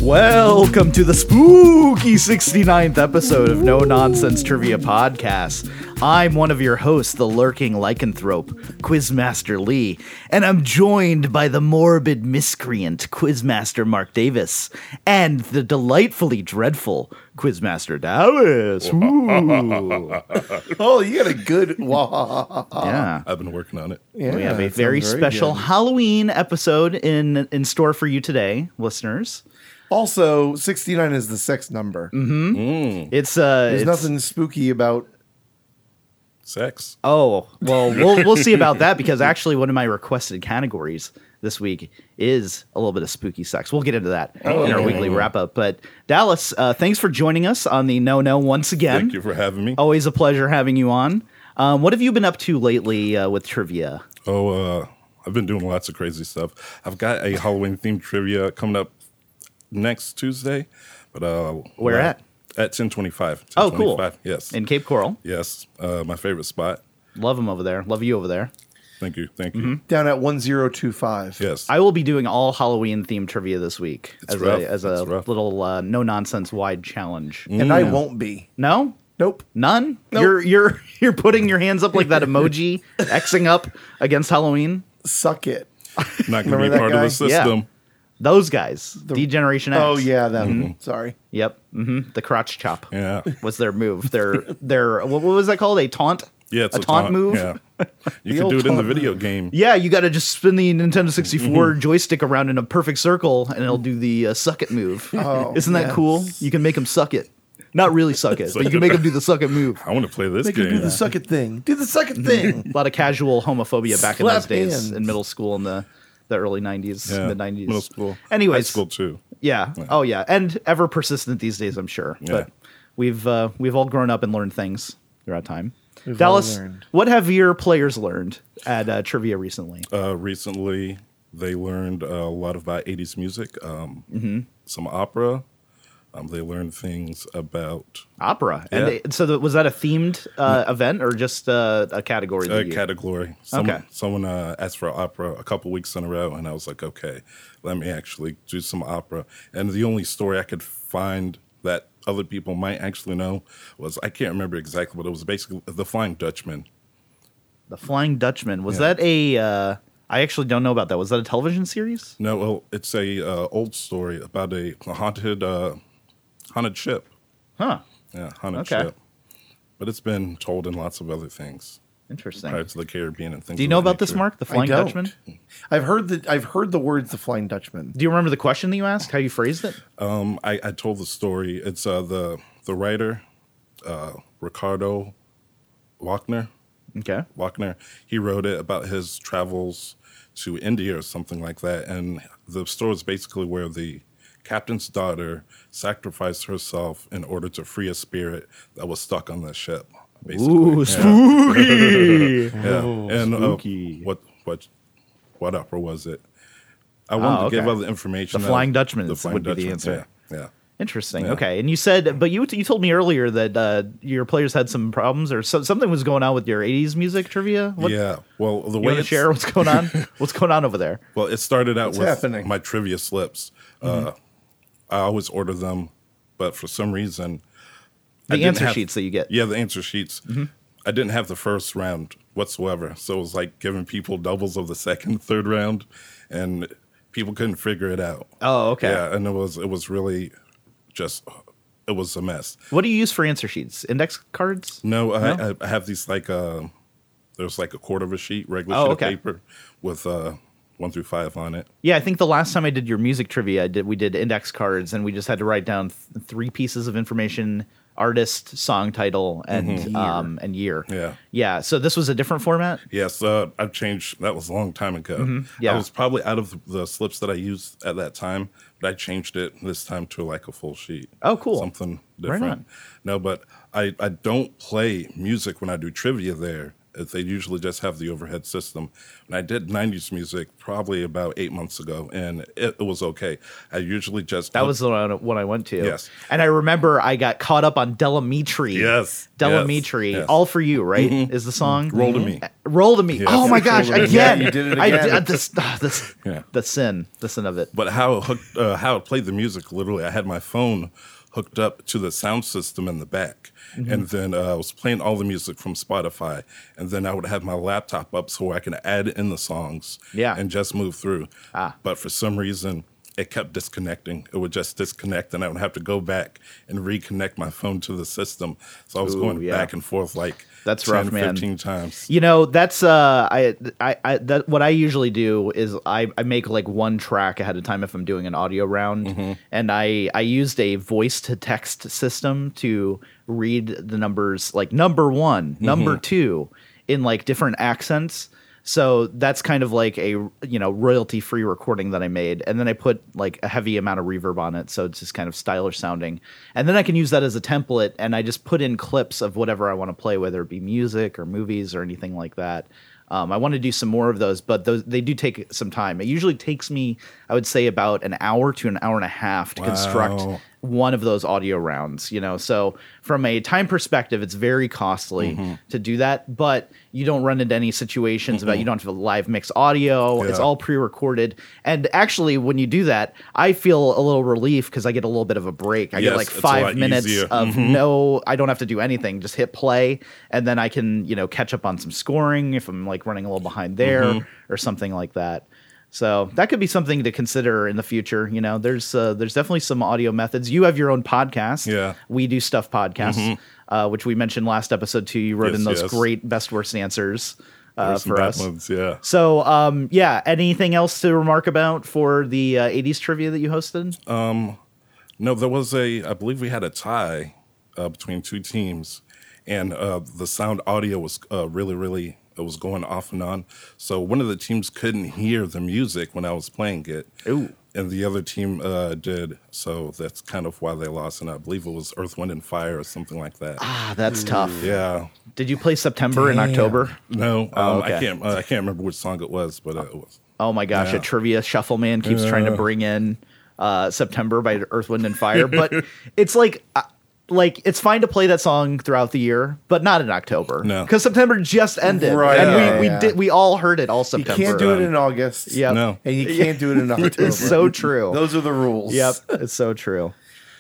Welcome to the spooky 69th episode of No Nonsense Trivia Podcast. I'm one of your hosts, the lurking lycanthrope, Quizmaster Lee, and I'm joined by the morbid miscreant, Quizmaster Mark Davis, and the delightfully dreadful Quizmaster Dallas. Ooh. Oh, you got a good Yeah. I've been working on it. Yeah, We have a that very sounds special good. Halloween episode in store for you today, listeners. Also, 69 is the sex number. It's There's nothing spooky about. Sex. Oh, well, we'll see about that because actually one of my requested categories this week is a little bit of spooky sex. We'll get into that in our weekly wrap up. But Dallas, thanks for joining us on the No once again. Thank you for having me. Always a pleasure having you on. What have you been up to lately with trivia? I've been doing lots of crazy stuff. I've got a Halloween themed trivia coming up next Tuesday. But Where at? At 1025. Oh, cool. 1025, yes. In Cape Coral. Yes. My favorite spot. Love them over there. Love you over there. Thank you. Thank you. Down at 1025. Yes. I will be doing all Halloween themed trivia this week It's as rough. a It's rough. little no nonsense wide challenge. And I won't be. No? Nope. None? Nope. You're putting your hands up like that emoji, Xing up against Halloween. Suck it. Not going to Remember be that part guy? of the system. Those guys, D-Generation X. Oh, yeah, them. Sorry. Yep. The crotch chop Yeah. was their move. Their what was that called? A taunt? Yeah, it's a taunt move. Yeah. You can old do it in the taunt video move. game. Yeah, you got to just spin the Nintendo 64 joystick around in a perfect circle, and it'll do the suck it move. Oh, Isn't that yes. cool? You can make them suck it. Not really suck it, but you can make them do the suck it move. I want to play this Make her game. do the suck it thing. Do the suck it thing. A lot of casual homophobia back in Slap those days hands. in middle school in the early 90s, Yeah. mid 90s. Middle school. High Anyways, school, too. yeah. Oh yeah, and ever persistent these days, I'm sure. Yeah. But we've all grown up and learned things throughout time. We've all Dallas, learned. what have your players learned at trivia recently? Recently, they learned a lot about 80s music, some opera. They learned things about Opera. Yeah. And was that a themed event or just a category? that a you- category. Okay. Someone asked for opera a couple weeks in a row, and I was like, okay, let me actually do some opera. And the only story I could find that other people might actually know was, I can't remember exactly, but it was basically The Flying Dutchman. The Flying Dutchman. Was Yeah. that a? I actually don't know about that. Was that a television series? No, well, it's a old story about a haunted ship. Huh. Yeah, haunted Okay. ship. But it's been told in lots of other things. Interesting. Pirates of the Caribbean and things. Do you of know that about this, nature. Mark? The I Flying don't. Dutchman? I've heard the words the Flying Dutchman. Do you remember the question that you asked? How you phrased it? I told the story. It's the writer, Ricardo Wagner. Okay. Wagner. He wrote it about his travels to India or something like that. And the story is basically where the captain's daughter sacrificed herself in order to free a spirit that was stuck on the ship. Basically. Ooh, Yeah. spooky. Yeah. And spooky. what opera was it? I wanted to give okay. other information. The Flying Dutchman The is- Flying would be the Dutchman, answer. Yeah. Interesting. Yeah. Okay. And you said, but you told me earlier that your players had some problems or something was going on with your 80s music trivia. What, Yeah. Well, the You way want to it's, share what's going on? What's going on over there? well, it started out What's with happening? my trivia slips. I always order them, but for some reason, I The didn't answer have- sheets that you get. Yeah, the answer sheets. I didn't have the first round whatsoever, so it was like giving people doubles of the second, third round, and people couldn't figure it out. Oh, okay. Yeah, and it was really just it was a mess. What do you use for answer sheets? Index cards? No, I have these like there's like a quarter of a sheet, regular Oh, sheet okay. of paper with 1 through 5 on it. Yeah, I think the last time I did your music trivia, we did index cards, and we just had to write down 3 pieces of information: artist, song title, and year. Yeah. Yeah. So this was a different format. Yes, I've changed. That was a long time ago. Yeah. I was probably out of the slips that I used at that time, but I changed it this time to like a full sheet. Oh, cool. Something Right different. on. No, but I don't play music when I do trivia there. They usually just have the overhead system. And I did 90s music probably about 8 months ago, and it was okay. I usually just... That was the one I went to. Yes. And I remember I got caught up on Delamitri. Yes. Delamitri. Yes. All For You, right? Is the song? Roll to Me. Roll to Me. Yes. Oh my gosh, Roll to Me. again. Yeah, you did it again. The sin of it. But how it played the music, literally, I had my phone hooked up to the sound system in the back. And then I was playing all the music from Spotify. And then I would have my laptop up so I can add in the songs and just move through. But for some reason, it kept disconnecting. It would just disconnect, and I would have to go back and reconnect my phone to the system. So I was going back and forth like that's 10, rough, man. 15 times. You know, that's what I usually do is I make like one track ahead of time if I'm doing an audio round, and I used a voice to text system to read the numbers, like number 1, number 2 in like different accents. So that's kind of like a, royalty free recording that I made. And then I put like a heavy amount of reverb on it. So it's just kind of stylish sounding. And then I can use that as a template, and I just put in clips of whatever I want to play, whether it be music or movies or anything like that. I want to do some more of those, but they do take some time. It usually takes me, I would say, about an hour to an hour and a half to construct one of those audio rounds, So from a time perspective, it's very costly to do that, but you don't run into any situations about you don't have a live mix audio. It's all pre-recorded. And actually, when you do that, I feel a little relief because I get a little bit of a break. I get like 5 minutes of I don't have to do anything. Just hit play, and then I can, catch up on some scoring if I'm like running a little behind there or something like that. So that could be something to consider in the future. There's definitely some audio methods. You have your own podcast. Yeah. We Do Stuff podcasts, which we mentioned last episode too. You wrote in those great best worst answers for us. Ones, yeah. So anything else to remark about for the 80s trivia that you hosted? No, there was I believe we had a tie between two teams, and the sound audio was really it was going off and on. So one of the teams couldn't hear the music when I was playing it. Ooh. And the other team did. So that's kind of why they lost. And I believe it was Earth, Wind, and Fire or something like that. Ah, that's tough. Yeah. Did you play September and October? No. Okay. I can't remember which song it was, but it was. Oh, my gosh. A trivia shuffle man keeps trying to bring in September by Earth, Wind, and Fire. But it's like it's fine to play that song throughout the year, but not in October. No, because September just ended, right? And we all heard it all September. You can't do it in August. Yeah, no, and you can't do it in October. It's so true. Those are the rules. Yep, it's so true.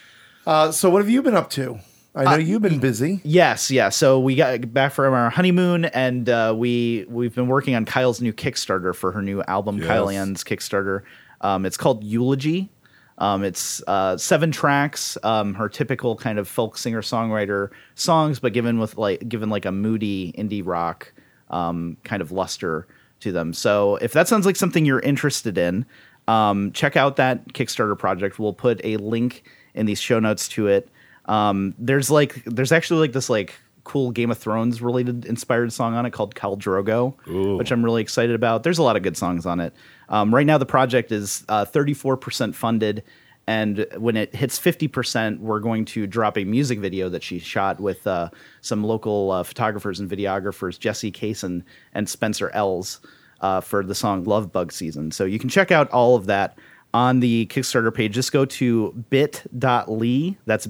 So what have you been up to? I know you've been busy. Yes, yeah. So we got back from our honeymoon, and we've been working on Kyle's new Kickstarter for her new album, Kyle Ann's Kickstarter. It's called Eulogy. It's 7 tracks, her typical kind of folk singer-songwriter songs, but given like a moody indie rock kind of luster to them. So if that sounds like something you're interested in, check out that Kickstarter project. We'll put a link in these show notes to it. There's actually like this like cool Game of Thrones related inspired song on it called Khal Drogo, which I'm really excited about. There's a lot of good songs on it. Right now the project is 34% funded, and when it hits 50%, we're going to drop a music video that she shot with some local photographers and videographers, Jesse Kaysen and Spencer Ells, for the song Love Bug Season. So you can check out all of that on the Kickstarter page. Just go to bit.ly, that's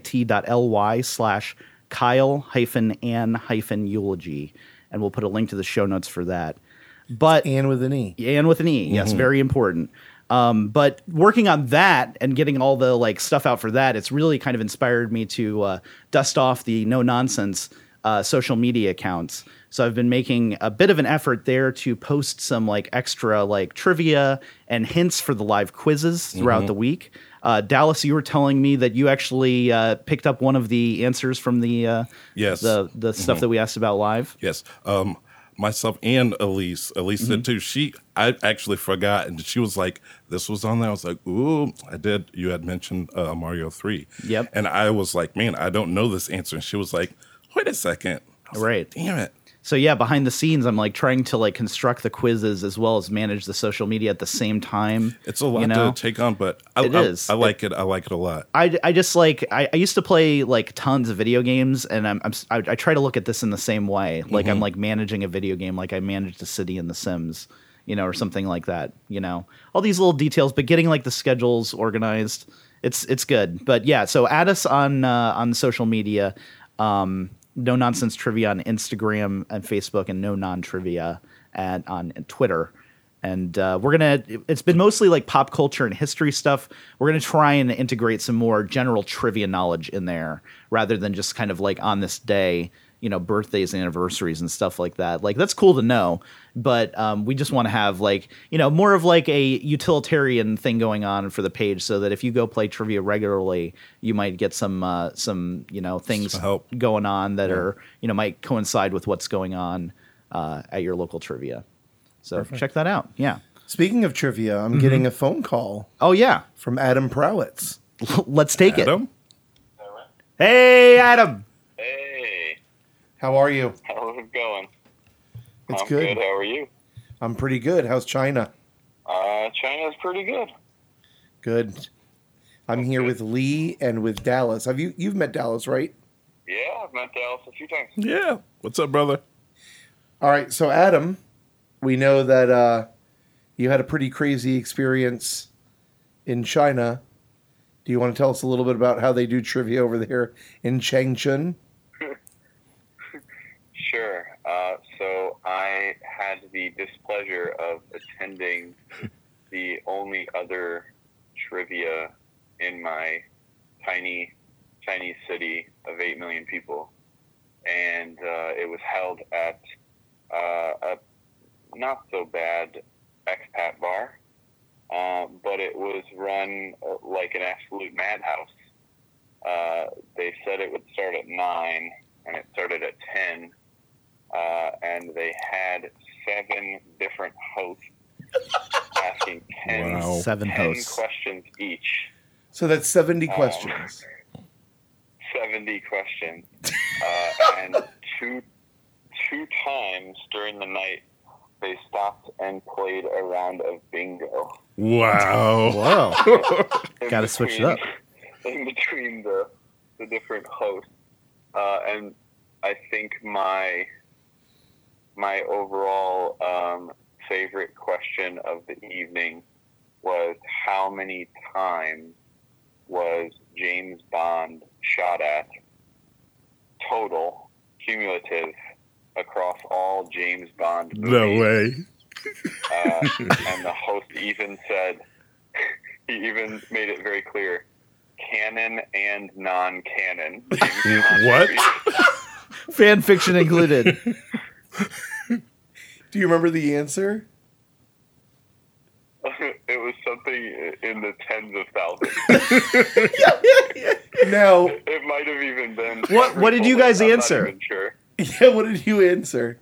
bit.ly/Kyle-Ann-Eulogy, and we'll put a link to the show notes for that. But Ann with an E. Ann with an E, yes, very important. But working on that and getting all the like stuff out for that, it's really kind of inspired me to dust off the No Nonsense social media accounts. So I've been making a bit of an effort there to post some like extra like trivia and hints for the live quizzes throughout the week. Dallas, you were telling me that you actually picked up one of the answers from the the stuff that we asked about live. Yes. Myself and Elise did too. I actually forgot, and she was like, "This was on there." I was like, "Ooh, I did." You had mentioned Mario 3. Yep. And I was like, "Man, I don't know this answer." And she was like, "Wait a second." I was like, damn it. So yeah, behind the scenes, I'm like trying to like construct the quizzes as well as manage the social media at the same time. It's a lot to take on, but I like it. I like it a lot. I just like I used to play like tons of video games, and I try to look at this in the same way. Like I'm like managing a video game, like I managed a city in The Sims, or something like that. All these little details, but getting like the schedules organized, it's good. But yeah, so add us on social media. No Nonsense Trivia on Instagram and Facebook, and No Non Trivia on Twitter. And it's been mostly like pop culture and history stuff. We're going to try and integrate some more general trivia knowledge in there rather than just kind of like on this day, birthdays and anniversaries and stuff like that. Like, that's cool to know, but we just want to have like, more of like a utilitarian thing going on for the page, so that if you go play trivia regularly, you might get some things going on that are, might coincide with what's going on at your local trivia. So Perfect. Check that out. Yeah. Speaking of trivia, I'm getting a phone call. Oh, yeah. From Adam Prowitz. Let's take it. Hey, Adam. Hey. How are you? How's it going? It's I'm good. How are you? I'm pretty good. How's China? China's pretty good. Good. I'm here with Lee and with Dallas. You've met Dallas, right? Yeah, I've met Dallas a few times. Yeah. What's up, brother? All right. So, Adam, we know that you had a pretty crazy experience in China. Do you want to tell us a little bit about how they do trivia over there in Changchun? Sure. So I had the displeasure of attending the only other trivia in my tiny city of 8 million people. And it was held at a not so bad expat bar, but it was run like an absolute madhouse. They said it would start at 9, and it started at 10, and they had 7 different hosts asking 10 questions each. So that's 70 questions. 70 questions. And two times during the night, they stopped and played a round of bingo. Wow. Got to switch it up. In between the different hosts. And I think my overall favorite question of the evening was, how many times was James Bond shot at total, cumulative, across all James Bond movies? No way. And the host even said, he even made it very clear, canon and non-canon. What? Fan fiction included. Do you remember the answer? It was something in the tens of thousands. Now, it might have even been. What did you guys answer? I'm not even sure. Yeah, what did you answer?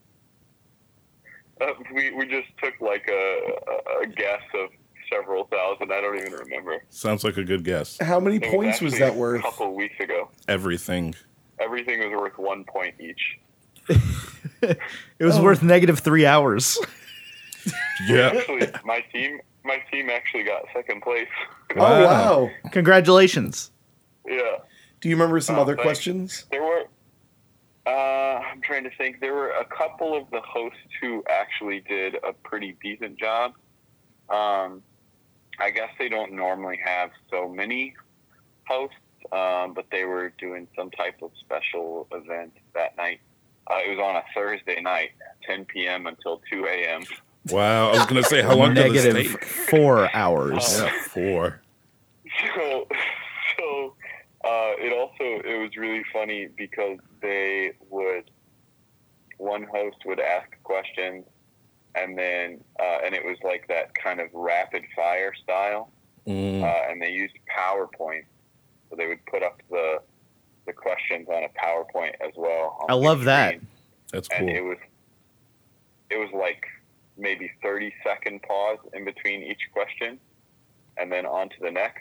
We just took like a guess of several thousand. I don't even remember. Sounds like a good guess. How many points was that worth? A couple of weeks ago. Everything. Everything was worth 1 point each. It was worth -3 hours. Yeah. Actually, my team actually got second place. Oh, wow. Congratulations. Yeah. Do you remember some other thanks. questions? There were, I'm trying to think, there were a couple of the hosts who actually did a pretty decent job. I guess they don't normally have so many hosts, but they were doing some type of special event that night. It was on a Thursday night, 10 p.m. until 2 a.m. Wow. I was going to say, how long did this take? -4 hours. Yeah, 4. So it was really funny because one host would ask questions, and then and it was like that kind of rapid fire style, and they used PowerPoint, so they would put up the questions on a PowerPoint as well. I love that. That's cool. And it was like maybe 30-second pause in between each question, and then on to the next.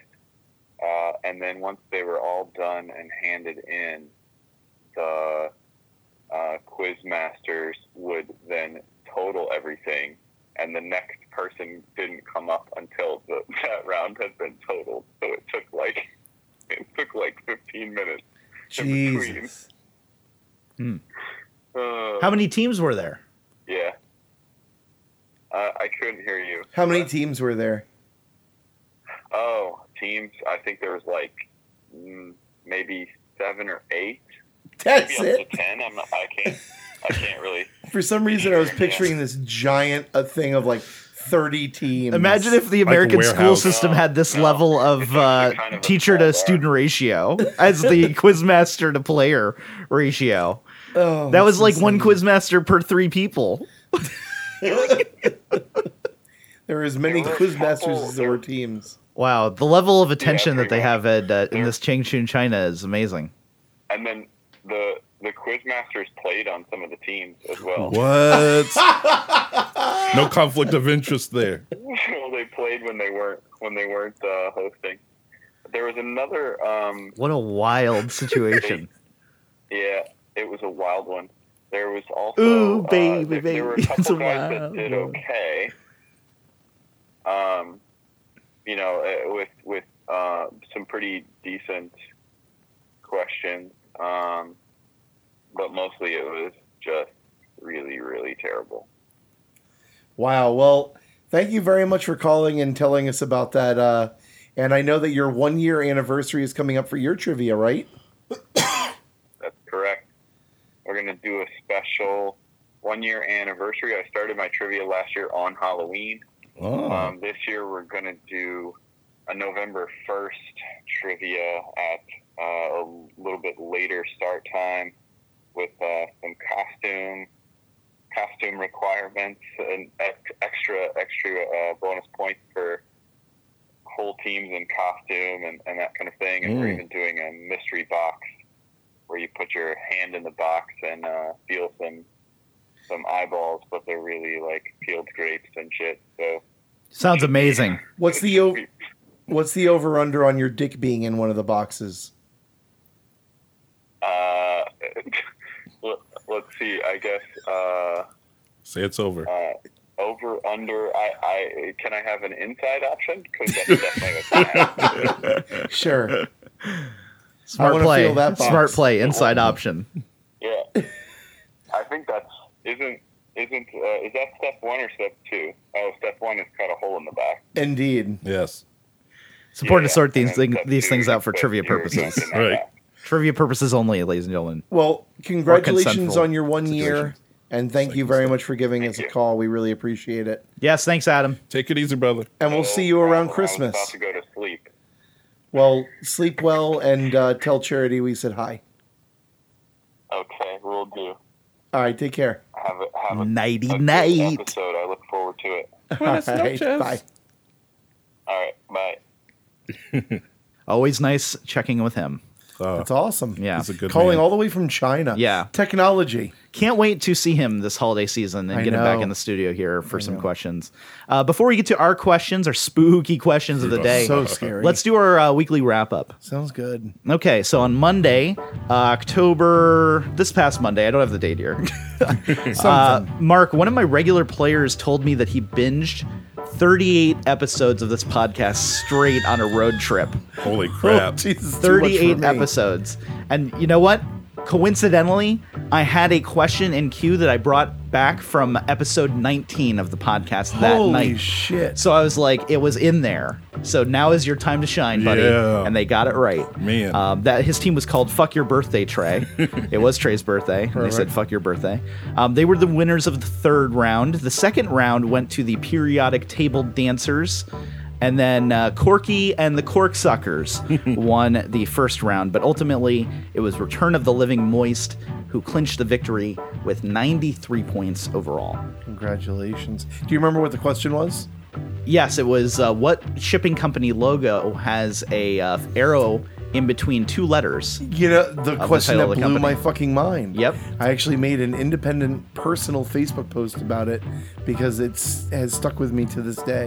And then once they were all done and handed in, the Quizmasters would then total everything, and the next person didn't come up until that round had been totaled. So it took like 15 minutes in between. Jesus. How many teams were there? Yeah. I couldn't hear you. How many teams were there? Oh, teams. I think there was like maybe 7 or 8. That's maybe up it. to 10. I can't really. For some reason, I was picturing this giant thing of like 30 teams. Imagine if the Like a American school warehouse. system had this No. level of It's actually kind of a teacher to small student ratio as the quizmaster to player ratio. Oh, That was that's like one insane. quizmaster per 3 people. There were as many There were a quizmasters couple- as there were teams. Wow, the level of attention that pretty they have at in There- this Changchun, China is amazing. And then the Quizmasters played on some of the teams as well. What? No conflict of interest there. So they played when they weren't hosting. There was another. What a wild situation. Yeah, it was a wild one. There was also Ooh, baby, there were a baby, couple it's a guys that wild did one. okay. You know, with some pretty decent questions, but mostly it was just really, really terrible. Wow. Well, thank you very much for calling and telling us about that. And I know that your 1-year anniversary is coming up for your trivia, right? That's correct. We're going to do a special 1-year anniversary. I started my trivia last year on Halloween. Oh. This year we're going to do a November 1st trivia at a little bit later start time with some costume requirements and extra bonus points for whole teams in costume and that kind of thing. And we're even doing a mystery box where you put your hand in the box and feel some eyeballs, but they're really like peeled grapes and shit. So Sounds amazing. What's the over under on your dick being in one of the boxes? let's see. I guess Say it's over. over under. I can I have an inside option because that's definitely what's gonna happen. Sure. Smart wanna play. feel that box. Smart play. Inside option. Yeah, I think that's isn't is that step 1 or step 2? Oh, step 1 is cut a hole in the back. Indeed. Yes. It's important to Yeah, sort and these then step these 2 things out is for put trivia your purposes. junk in that Right. back. Trivia purposes only, ladies and gentlemen. Well, congratulations consentful on your 1 year, situation. and thank you very much for giving us a you. call. We really appreciate it. Yes, thanks, Adam. Take it easy, brother. And we'll see you around I was Christmas. about to go to sleep. Well, sleep well and tell Charity we said hi. Okay, we'll do. All right, take care. Have a Nighty good night. episode. I look forward to it. All right, bye. All right, bye. Always nice checking with him. That's awesome. Yeah. He's a good Calling man. all the way from China. Yeah. Technology. Can't wait to see him this holiday season and I get him back know. in the studio here for some questions. Before we get to our questions, our spooky questions of the day, So scary. let's do our weekly wrap up. Sounds good. Okay, so on Monday, this past Monday, I don't have the date here. Mark, one of my regular players told me that he binged 38 episodes of this podcast straight on a road trip. Holy crap. Oh, Jesus, too much for 38 me. episodes. And you know what? Coincidentally, I had a question in queue that I brought back from episode 19 of the podcast that Holy night. shit. So I was like, it was in there. So now is your time to shine, buddy. Yeah. And they got it right. Man. That his team was called Fuck Your Birthday, Trey. It was Trey's birthday. And they said, Fuck Your Birthday. They were the winners of the third round. The second round went to the periodic table dancers. And then Corky and the Corksuckers won the first round. But ultimately, it was Return of the Living Moist who clinched the victory with 93 points overall. Congratulations. Do you remember what the question was? Yes, it was what shipping company logo has a arrow in between 2 letters? You know, the question title that of the blew company. my fucking mind. Yep. I actually made an independent personal Facebook post about it because has stuck with me to this day.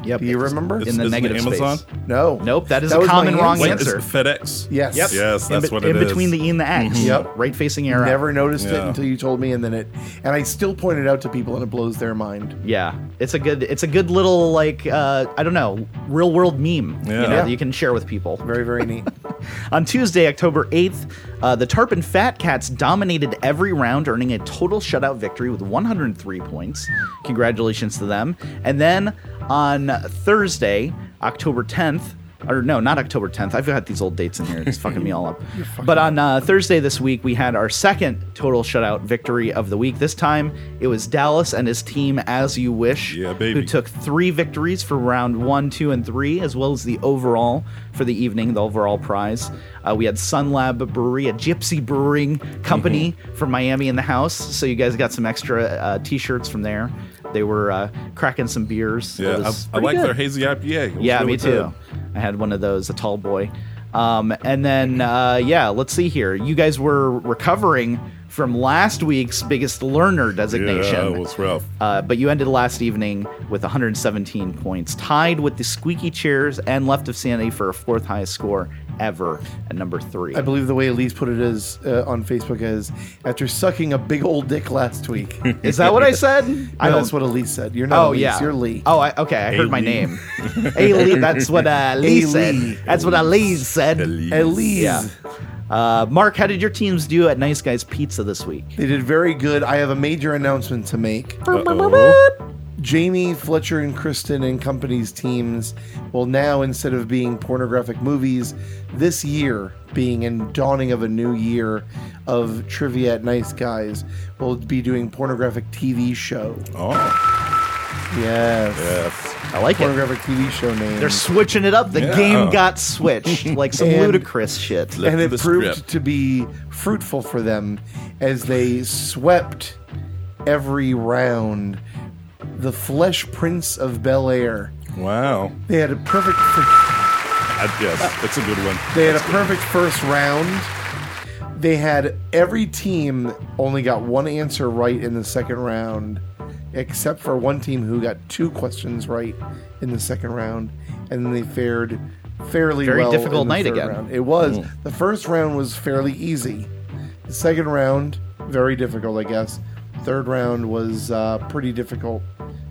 Yep. Do you remember? In the Isn't it negative Amazon? space. No. Nope, that is a was my common wrong Wait, answer. is it FedEx? Yes. Yep. Yes, that's in, what in it is. between the E and the X. Yep. Right facing arrow. Never noticed it Yeah. until you told me, and I still point it out to people, and it blows their mind. Yeah, it's a good little like I don't know, real world meme. Yeah. You know, Yeah. that you can share with people. Very, very neat. On Tuesday, October 8th, the Tarpon Fat Cats dominated every round, earning a total shutout victory with 103 points. Congratulations to them. And then on Thursday, October 10th, or no, not October 10th. I've got these old dates in here. It's fucking me all up. But on Thursday this week, we had our second total shutout victory of the week. This time, it was Dallas and his team, As You Wish, Yeah, baby. who took 3 victories for round 1, 2, and 3, as well as the overall for the evening, the overall prize. We had Sun Lab Brewery, a gypsy brewing company from Miami in the house. So you guys got some extra T-shirts from there. They were cracking some beers. It Yeah, was I pretty like good. their hazy IPA. It was Yeah, really me too. good. I had one of those, a tall boy. And then, let's see here. You guys were recovering from last week's biggest learner designation. Yeah, it was rough. But you ended last evening with 117 points, tied with the Squeaky Chairs and Left of Sanity for a 4th highest score ever at number 3. I believe the way Elise put it is on Facebook is after sucking a big old dick last week. Is that what I said? I No, don't. that's what Elise said. You're not Oh Elise, yeah, you're Lee. Oh, okay. I heard my Lee. name. Hey Lee, that's what Lee said. Lee. That's what Elise said. Elise. Yeah. Mark, how did your teams do at Nice Guys Pizza this week? They did very good. I have a major announcement to make. Uh-oh. Jamie, Fletcher, and Kristen and company's teams will now, instead of being pornographic movies, this year, being in dawning of a new year of trivia at Nice Guys, will be doing pornographic TV show. Oh, Yes. yes. I like it. Pornographic TV show name. They're switching it up. The Yeah. game got switched, like some And- ludicrous shit. Flip and it the proved script. to be fruitful for them as they swept every round the Flesh Prince of Bel Air. Wow. They had a perfect. Yes, it's a good one. They had a perfect first round. They had every team only got one answer right in the second round, except for one team who got 2 questions right in the second round, and then they fared fairly Very well. difficult in the night third again. round. It was. The first round was fairly easy. The second round, very difficult, I guess. Third round was pretty difficult.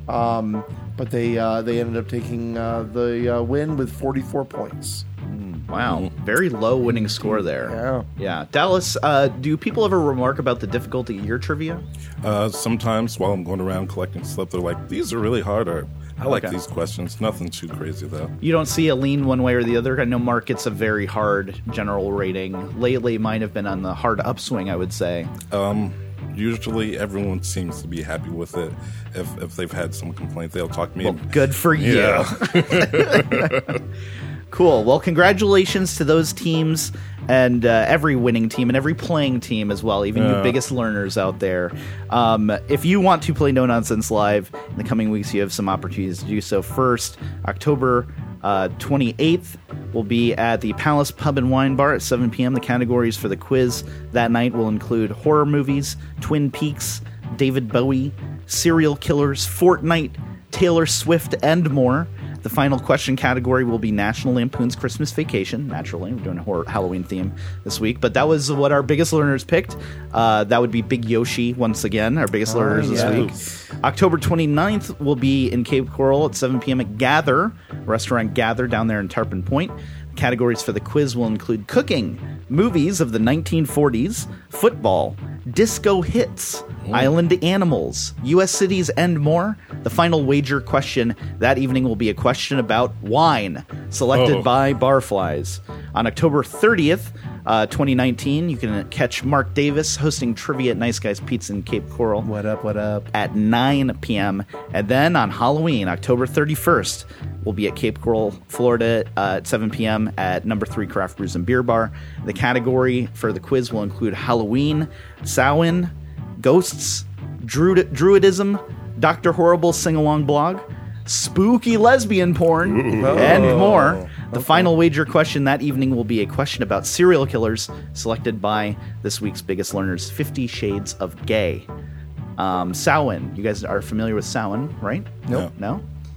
But they ended up taking the win with 44 points. Wow, very low winning score there. Yeah. Yeah. Dallas, do people ever remark about the difficulty of your trivia? Sometimes while I'm going around collecting stuff, they're like, these are really hard. Or, I like Okay. these questions. Nothing too crazy, though. You don't see a lean one way or the other? I know Mark gets a very hard general rating. Lately, mine have been on the hard upswing, I would say. Usually, everyone seems to be happy with it. If they've had some complaint, they'll talk to me. Well, good for you. Yeah. Cool. Well, congratulations to those teams and every winning team and every playing team as well, even you biggest learners out there. If you want to play No Nonsense Live in the coming weeks, you have some opportunities to do so. First, October 28th will be at the Palace Pub and Wine Bar at 7 p.m. The categories for the quiz that night will include horror movies, Twin Peaks, David Bowie, serial killers, Fortnite, Taylor Swift, and more. The final question category will be National Lampoon's Christmas Vacation. Naturally, we're doing a horror Halloween theme this week, but that was what our biggest learners picked. That would be Big Yoshi once again, our biggest learners this week. October 29th will be in Cape Coral at 7 p.m. at Gather, restaurant Gather down there in Tarpon Point. Categories for the quiz will include cooking, movies of the 1940s, football, disco hits, island animals, U.S. cities, and more. The final wager question that evening will be a question about wine, selected by Barflies. On October 30th, 2019, you can catch Mark Davis hosting trivia at Nice Guys Pizza in Cape Coral. What up, what up? At 9 p.m. And then on Halloween, October 31st, we'll be at Cape Coral, Florida at 7 p.m. at number 3 Craft Brews and Beer Bar. The category for the quiz will include Halloween, Samhain, Ghosts, Druidism, Dr. Horrible Sing-Along Blog, spooky lesbian porn, and more. The final wager question that evening will be a question about serial killers selected by this week's biggest learners, 50 Shades of Gay. Samhain. You guys are familiar with Samhain, right? Nope. No?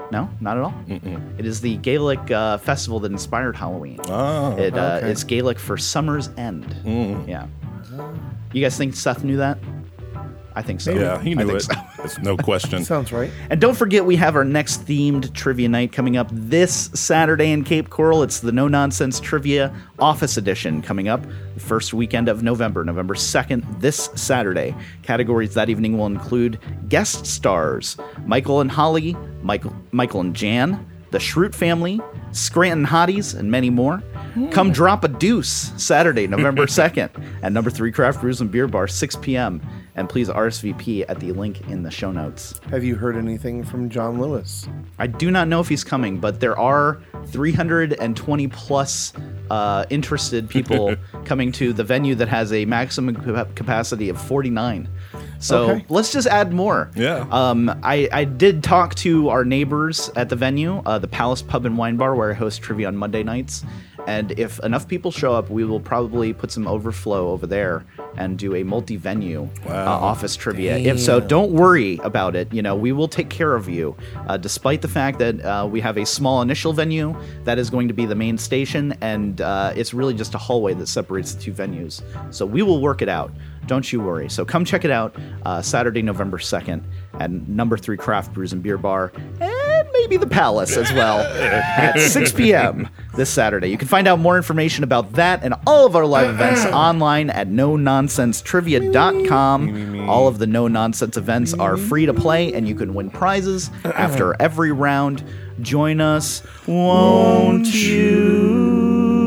No, not at all. It is the Gaelic festival that inspired Halloween. Oh, It's Gaelic for Summer's End. Yeah. You guys think Seth knew that? I think so. yeah, he I knew think it. so. It's no question. Sounds right. And don't forget, we have our next themed trivia night coming up this Saturday in Cape Coral. It's the No Nonsense Trivia Office Edition coming up the first weekend of November 2nd, this Saturday. Categories that evening will include guest stars Michael and Holly, Michael and Jan, the Schrute family, Scranton Hotties, and many more. Come drop a deuce Saturday, November 2nd at number 3 Craft Brews and Beer Bar, 6 p.m. And please RSVP at the link in the show notes. Have you heard anything from John Lewis? I do not know if he's coming, but there are 320 plus interested people coming to the venue that has a maximum capacity of 49. So Okay. let's just add more. Yeah. I did talk to our neighbors at the venue, the Palace Pub and Wine Bar, where I host trivia on Monday nights. And if enough people show up, we will probably put some overflow over there and do a multi-venue office trivia. If so, don't worry about it. You know, we will take care of you. Despite the fact that we have a small initial venue that is going to be the main station, and it's really just a hallway that separates the two venues. So we will work it out. Don't you worry. So come check it out Saturday, November 2nd at number 3 Craft Brews and Beer Bar, and maybe the Palace as well at 6 p.m. this Saturday. You can find out more information about that and all of our live events online at nononsensetrivia.com. All of the No Nonsense events are free to play, and you can win prizes after every round. Join us, won't you?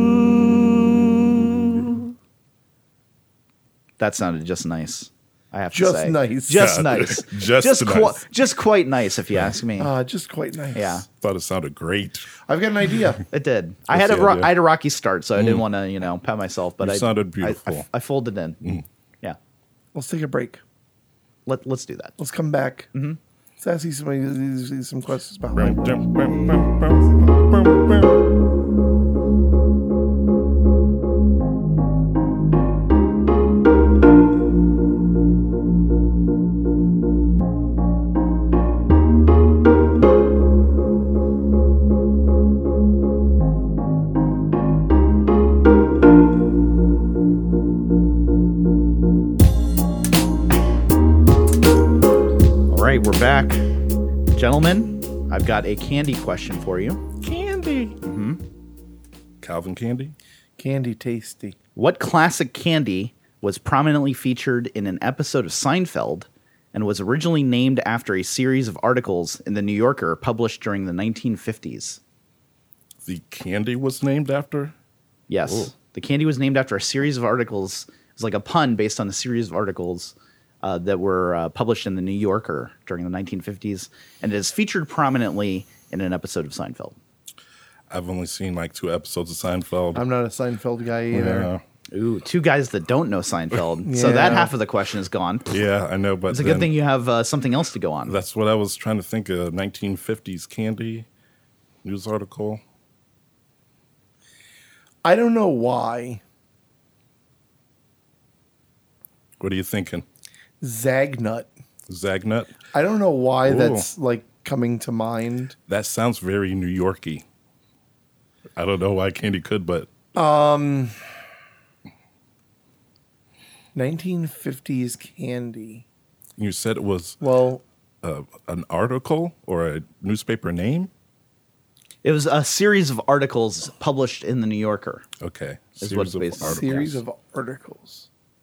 That sounded just nice. I have to Just say, nice. just Yeah, nice, just nice. just quite nice, if you ask me. Just quite nice. Yeah, Thought it sounded great. I've got an idea. it did. I What's had the idea? I had a rocky start, so I didn't want to pat myself. But You I sounded beautiful. I folded in. Yeah, Let's take a break. let's do that. Let's come back. Mm-hmm. Let's ask you some questions about Bum, life. bum, bum, bum, bum, bum, bum. All right, we're back, gentlemen. I've got a candy question for you. Candy. Calvin Candy. Candy tasty. What classic candy was prominently featured in an episode of Seinfeld and was originally named after a series of articles in The New Yorker published during the 1950s? The candy was named after. Yes. Ooh. The candy was named after a series of articles. It's like a pun based on a series of articles that were published in The New Yorker during the 1950s, and it is featured prominently in an episode of Seinfeld. I've only seen like 2 episodes of Seinfeld. I'm not a Seinfeld guy either. Ooh, 2 guys that don't know Seinfeld. So that Yeah. half of the question is gone. Yeah, I know, but It's a good thing you have something else to go on. that's what I was trying to think of. 1950s candy news article. I don't know why. What are you thinking? Zagnut. Zagnut? I don't know why Ooh. that's like coming to mind. That sounds very New Yorky. I don't know why candy could, but 1950s candy. you said it was Well, an article or a newspaper name? It was a series of articles published in The New Yorker. Okay. Is what it's based on. series of articles.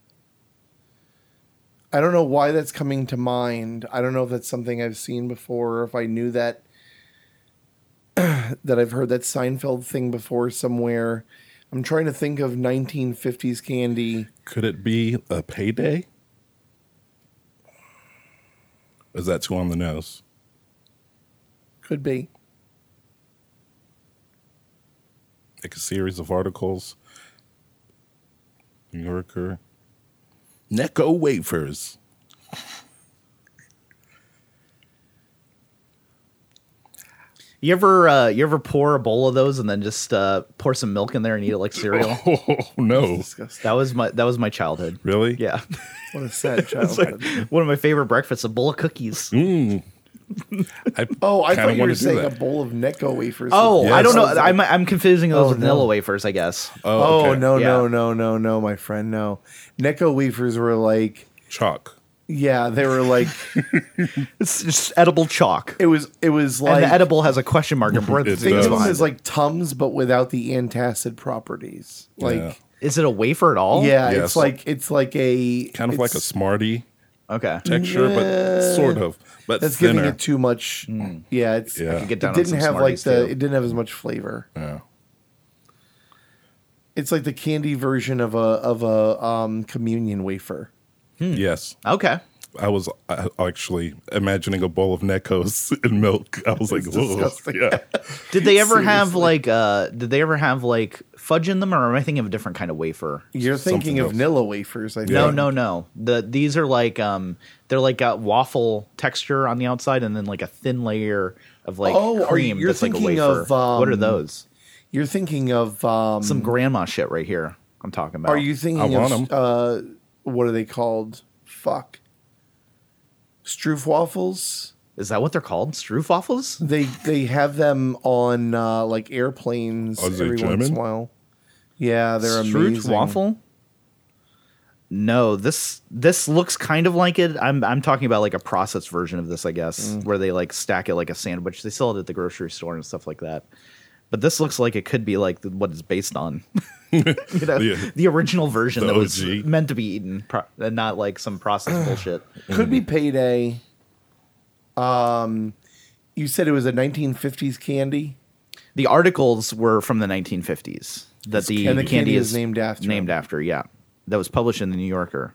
I don't know why that's coming to mind. I don't know if that's something I've seen before, or if I knew that that I've heard that Seinfeld thing before somewhere. I'm trying to think of 1950s candy. Could it be a payday? Is that too on the nose? Could be. Like a series of articles. New Yorker. Necco wafers. You ever pour a bowl of those and then just pour some milk in there and eat it like cereal? Oh no! Disgusting. That was my childhood. Really? Yeah, What a sad it's like childhood. one of my favorite breakfasts: a bowl of cookies. I Oh, I kinda thought you wanna were do saying that. a bowl of Necco wafers. Oh, Yes. I don't know. I was like, I'm confusing those Oh, with no. vanilla wafers, I guess. Oh, okay. no, Yeah. no, my friend, no. Necco wafers were like, Chalk. yeah, they were like, It's just edible chalk. it was And like, the edible has a question mark in parentheses. think of does. them behind as it. like Tums, but without the antacid properties. Like, Yeah. Is it a wafer at all? yeah, Yes. it's like a Kind of like a it's- Smartie Okay. texture, but sort of. But That's thinner. giving it too much. Yeah, it's Yeah. I could get down it on didn't some have like Smarties, too. it didn't have as much flavor. Yeah. It's like the candy version of a communion wafer. Yes. Okay. I was actually imagining a bowl of Neckos in milk. I was like, whoa. disgusting. Yeah. Did they ever have Seriously. did they ever have like fudge in them, or am I thinking of a different kind of wafer? You're thinking Something of else. Nilla wafers, I think. No, no. These are like they're like got waffle texture on the outside and then like a thin layer of like cream you're that's like a thinking wafer. of, What are those? You're thinking of Some grandma shit right here. I'm talking about. Are you thinking I want of what are they called? Fuck. Stroofwaffles. Is that what they're called? Stroofwaffles? They have them on like airplanes Oh, is it every once in German? a while. Yeah, they're amazing. Waffle? No, this looks kind of like it. I'm talking about like a processed version of this, I guess, where they like stack it like a sandwich. They sell it at the grocery store and stuff like that. But this looks like it could be like what it's based on. You know, Yeah. the original version The that was OG. meant to be eaten, and not like some processed bullshit. Could be payday. You said it was a 1950s candy, The articles were from the 1950s. That the and the candy candy is named after named him. after. Yeah, that was published in the New Yorker.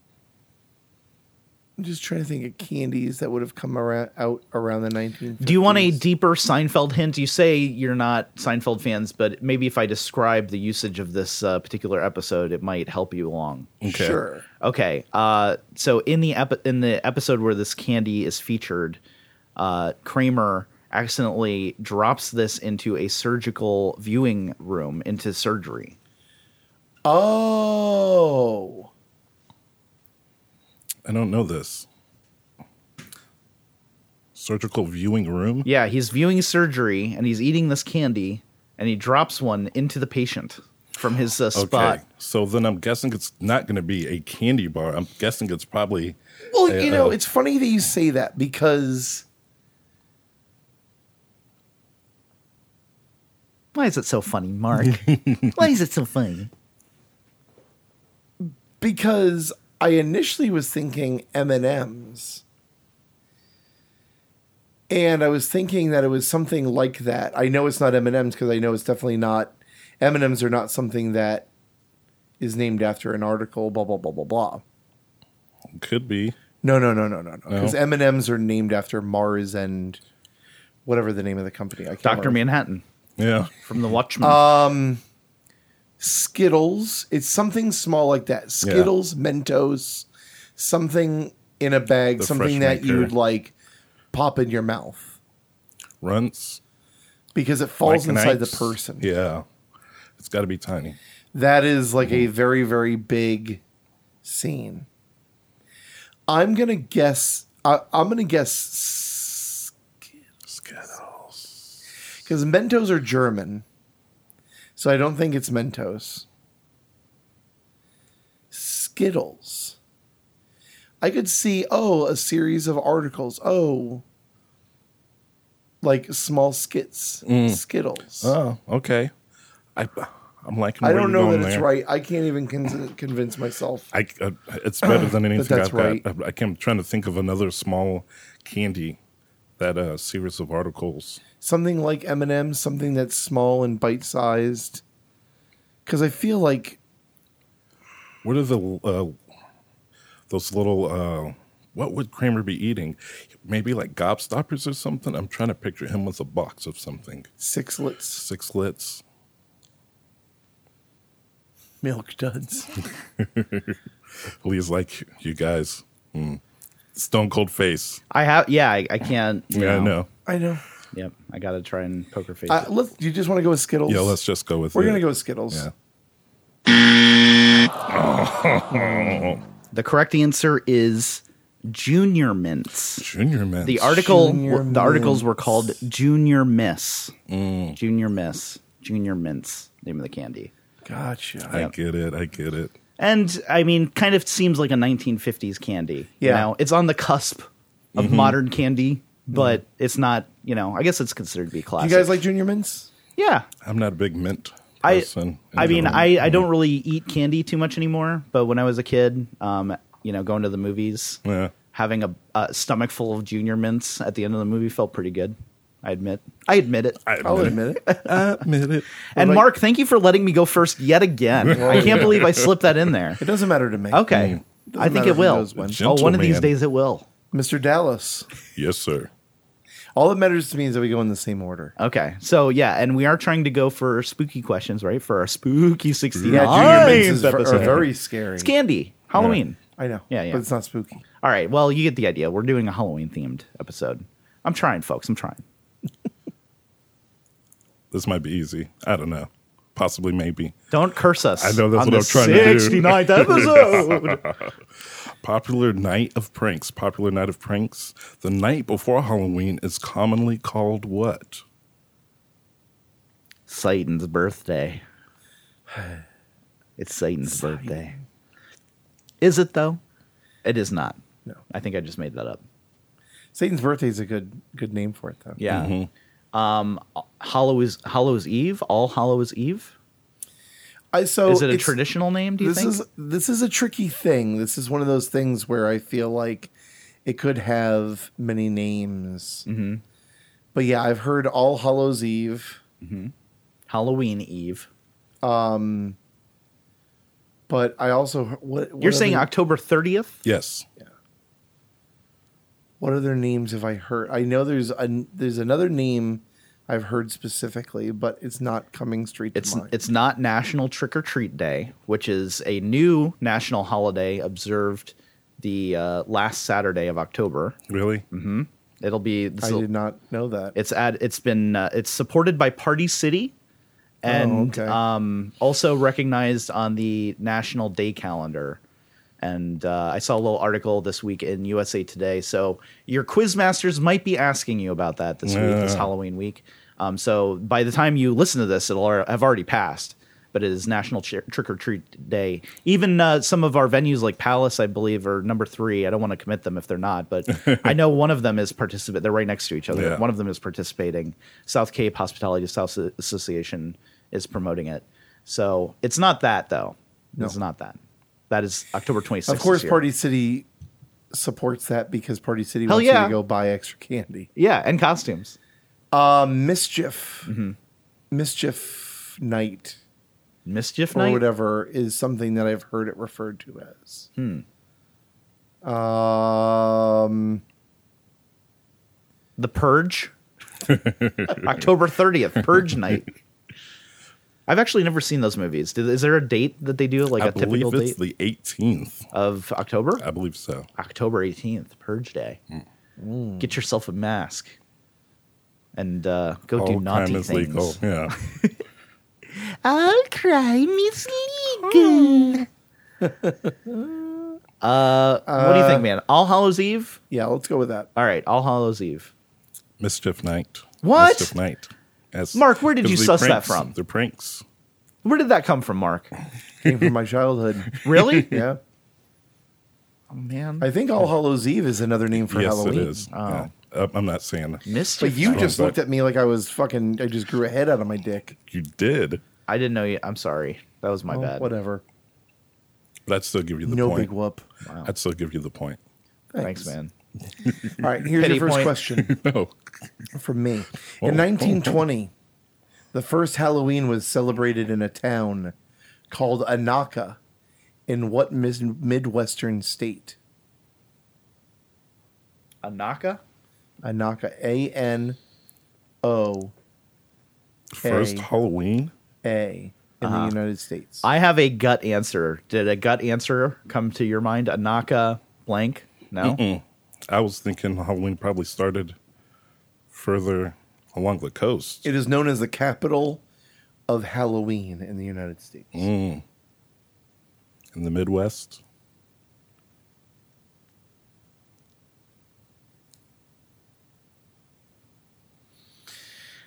I'm just trying to think of candies that would have come out around the 1950s. Do you want a deeper Seinfeld hint? You say you're not Seinfeld fans, but maybe if I describe the usage of this particular episode, it might help you along. Okay. Sure. Okay, so in the episode where this candy is featured, Kramer accidentally drops this into a surgical viewing room into surgery. Oh. I don't know this. Surgical viewing room? Yeah, he's viewing surgery and he's eating this candy, and he drops one into the patient from his spot. Okay. So then I'm guessing it's not going to be a candy bar. I'm guessing it's probably. Well, you know, it's funny that you say that because Why is it so funny, Mark? Why is it so funny? I initially was thinking M&Ms. And I was thinking that it was something like that. I know it's not M&Ms because I know it's definitely not. M&Ms are not something that is named after an article, blah, blah, blah, blah, blah. Could be. No. Because M&Ms are named after Mars and whatever the name of the company. I can't Dr. remember. Manhattan Yeah. from The Watchmen. Skittles. It's something small like that. Skittles, Mentos, something in a bag, The something fresh that you would maker. like pop in your mouth Runts. because it falls Like an inside the ice. person. Yeah. It's got to be tiny. That is like a very, very big scene. I'm gonna guess. I'm gonna guess Skittles. because Mentos are German, so I don't think it's Mentos. Skittles. I could see a series of articles. Like small skits, Skittles. Oh, okay. I'm liking. I where don't you're know that going it's there. right. I can't even convince myself. It's better than anything that's I've got. right. I'm trying to think of another small candy that series of articles. Something like M&M's, something that's small and bite-sized. Because I feel like What are the those little? What would Kramer be eating? Maybe like gobstoppers or something. I'm trying to picture him with a box of something. Sixlets, Sixlets. Milk Duds. Lee's like, you guys, stone cold face. I have, yeah, I can't. you Yeah, I know. I know. Yep, I got to try and poker face it. You just want to go with Skittles? Yeah, let's just go with We're it. going to go with Skittles. Yeah. The correct answer is Junior Mints. Junior Mints. The Junior articles were Mints. called Junior Miss. Junior Miss. Junior Mints. Name of the candy. Gotcha. I get it. And I mean, kind of seems like a 1950s candy. Yeah. You know, it's on the cusp of modern candy, but it's not. You know, I guess it's considered to be Do classic. you guys like Junior Mints? Yeah. I'm not a big mint I person. I mean, general. I don't really eat candy too much anymore. But when I was a kid, you know, going to the movies, Yeah. having a stomach full of Junior Mints at the end of the movie felt pretty good. I admit it. I'll admit it. I admit it. And about- Mark, thank you for letting me go first yet again. I can't believe I slipped that in there. It doesn't matter to me. Okay. I think matter it who will. knows when. Oh, one of these Gentleman. days it will. Mr. Dallas. Yes, sir. All that matters to me is that we go in the same order. Okay. So, yeah, and we are trying to go for spooky questions, right? For our spooky 69 Yeah, Junior Mints episode. are very scary. It's candy. Halloween. I know. Yeah, yeah. But it's not spooky. All right. Well, you get the idea. We're doing a Halloween-themed episode. I'm trying, folks. I'm trying. This might be easy. I don't know. Possibly, maybe. Don't curse us. I know that's on what I'm the trying to do. 69th episode. Popular night of pranks. Popular night of pranks. The night before Halloween is commonly called what? Satan's birthday. It's Satan's birthday. Is it, though? It is not. No. I think I just made that up. Satan's birthday is a good name for it, though. Yeah. Hallows Eve? All Hallows Eve? So Is it a it's- traditional name, do you think? This is a tricky thing. This is one of those things where I feel like it could have many names. Mm-hmm. But yeah, I've heard All Hallows Eve. Halloween Eve. But I also what You're saying other, October 30th? Yes. what other names have I heard? I know there's another name I've heard specifically, but it's not coming straight to mind. It's not National Trick or Treat Day, which is a new national holiday observed the last Saturday of October. Really? It'll be I did not know that. it's supported by Party City and okay. also recognized on the National Day calendar. And I saw a little article this week in USA Today. So your Quizmasters might be asking you about that this week, this Halloween week. So by the time you listen to this, it'll have already passed. But it is National Trick or Treat Day. Even some of our venues like Palace, I believe, are number 3. I don't want to commit them if they're not, but I know one of them is participating. They're right next to each other. Yeah. One of them is participating. South Cape Hospitality South Association is promoting it. So it's not that, though. No. It's not that. That is October 26th. Of course, this year. Party City supports that because Party City Hell wants yeah. you to go buy extra candy. Yeah, and costumes. Mischief. Mischief Night Mischief or Night. whatever is something that I've heard it referred to as. The Purge. October 30th, Purge Night. I've actually never seen those movies. Is there a date that they do, like I a typical believe it's date the 18th. of October? I believe so. October 18th, Purge Day. Get yourself a mask and go do All naughty crime is things. legal. Yeah. All crime is legal. What do you think, man? All Hallows Eve? Yeah, let's go with that. All right, All Hallows Eve. Mischief Night. What? Mischief Night. Yes. Mark, where did you 'Cause suss they're that pranks. from? They're pranks. Where did that come from, Mark? Came from my childhood. Really? Yeah. Oh, man. I think All Hallows Eve is another name for yes, Halloween. it is. Yeah. I'm not saying that. Mischief But you Night. just But- looked at me like I was fucking. I just grew a head out of my dick. You did. I didn't know you. I'm sorry. That was my Oh, bad. whatever. But I'd still give you the No point. big whoop. I'd still give you the point. Thanks, man. All right, here's Pity your first point. question No. from me. Oh, In 1920, the first Halloween was celebrated in a town called Anaka in what Midwestern state? Anaka? Anaka. A-N-O-A. First Halloween? in the United States. I have a gut answer. Did a gut answer come to your mind? Anaka blank? No? I was thinking Halloween probably started further along the coast. It is known as the capital of Halloween in the United States. In the Midwest?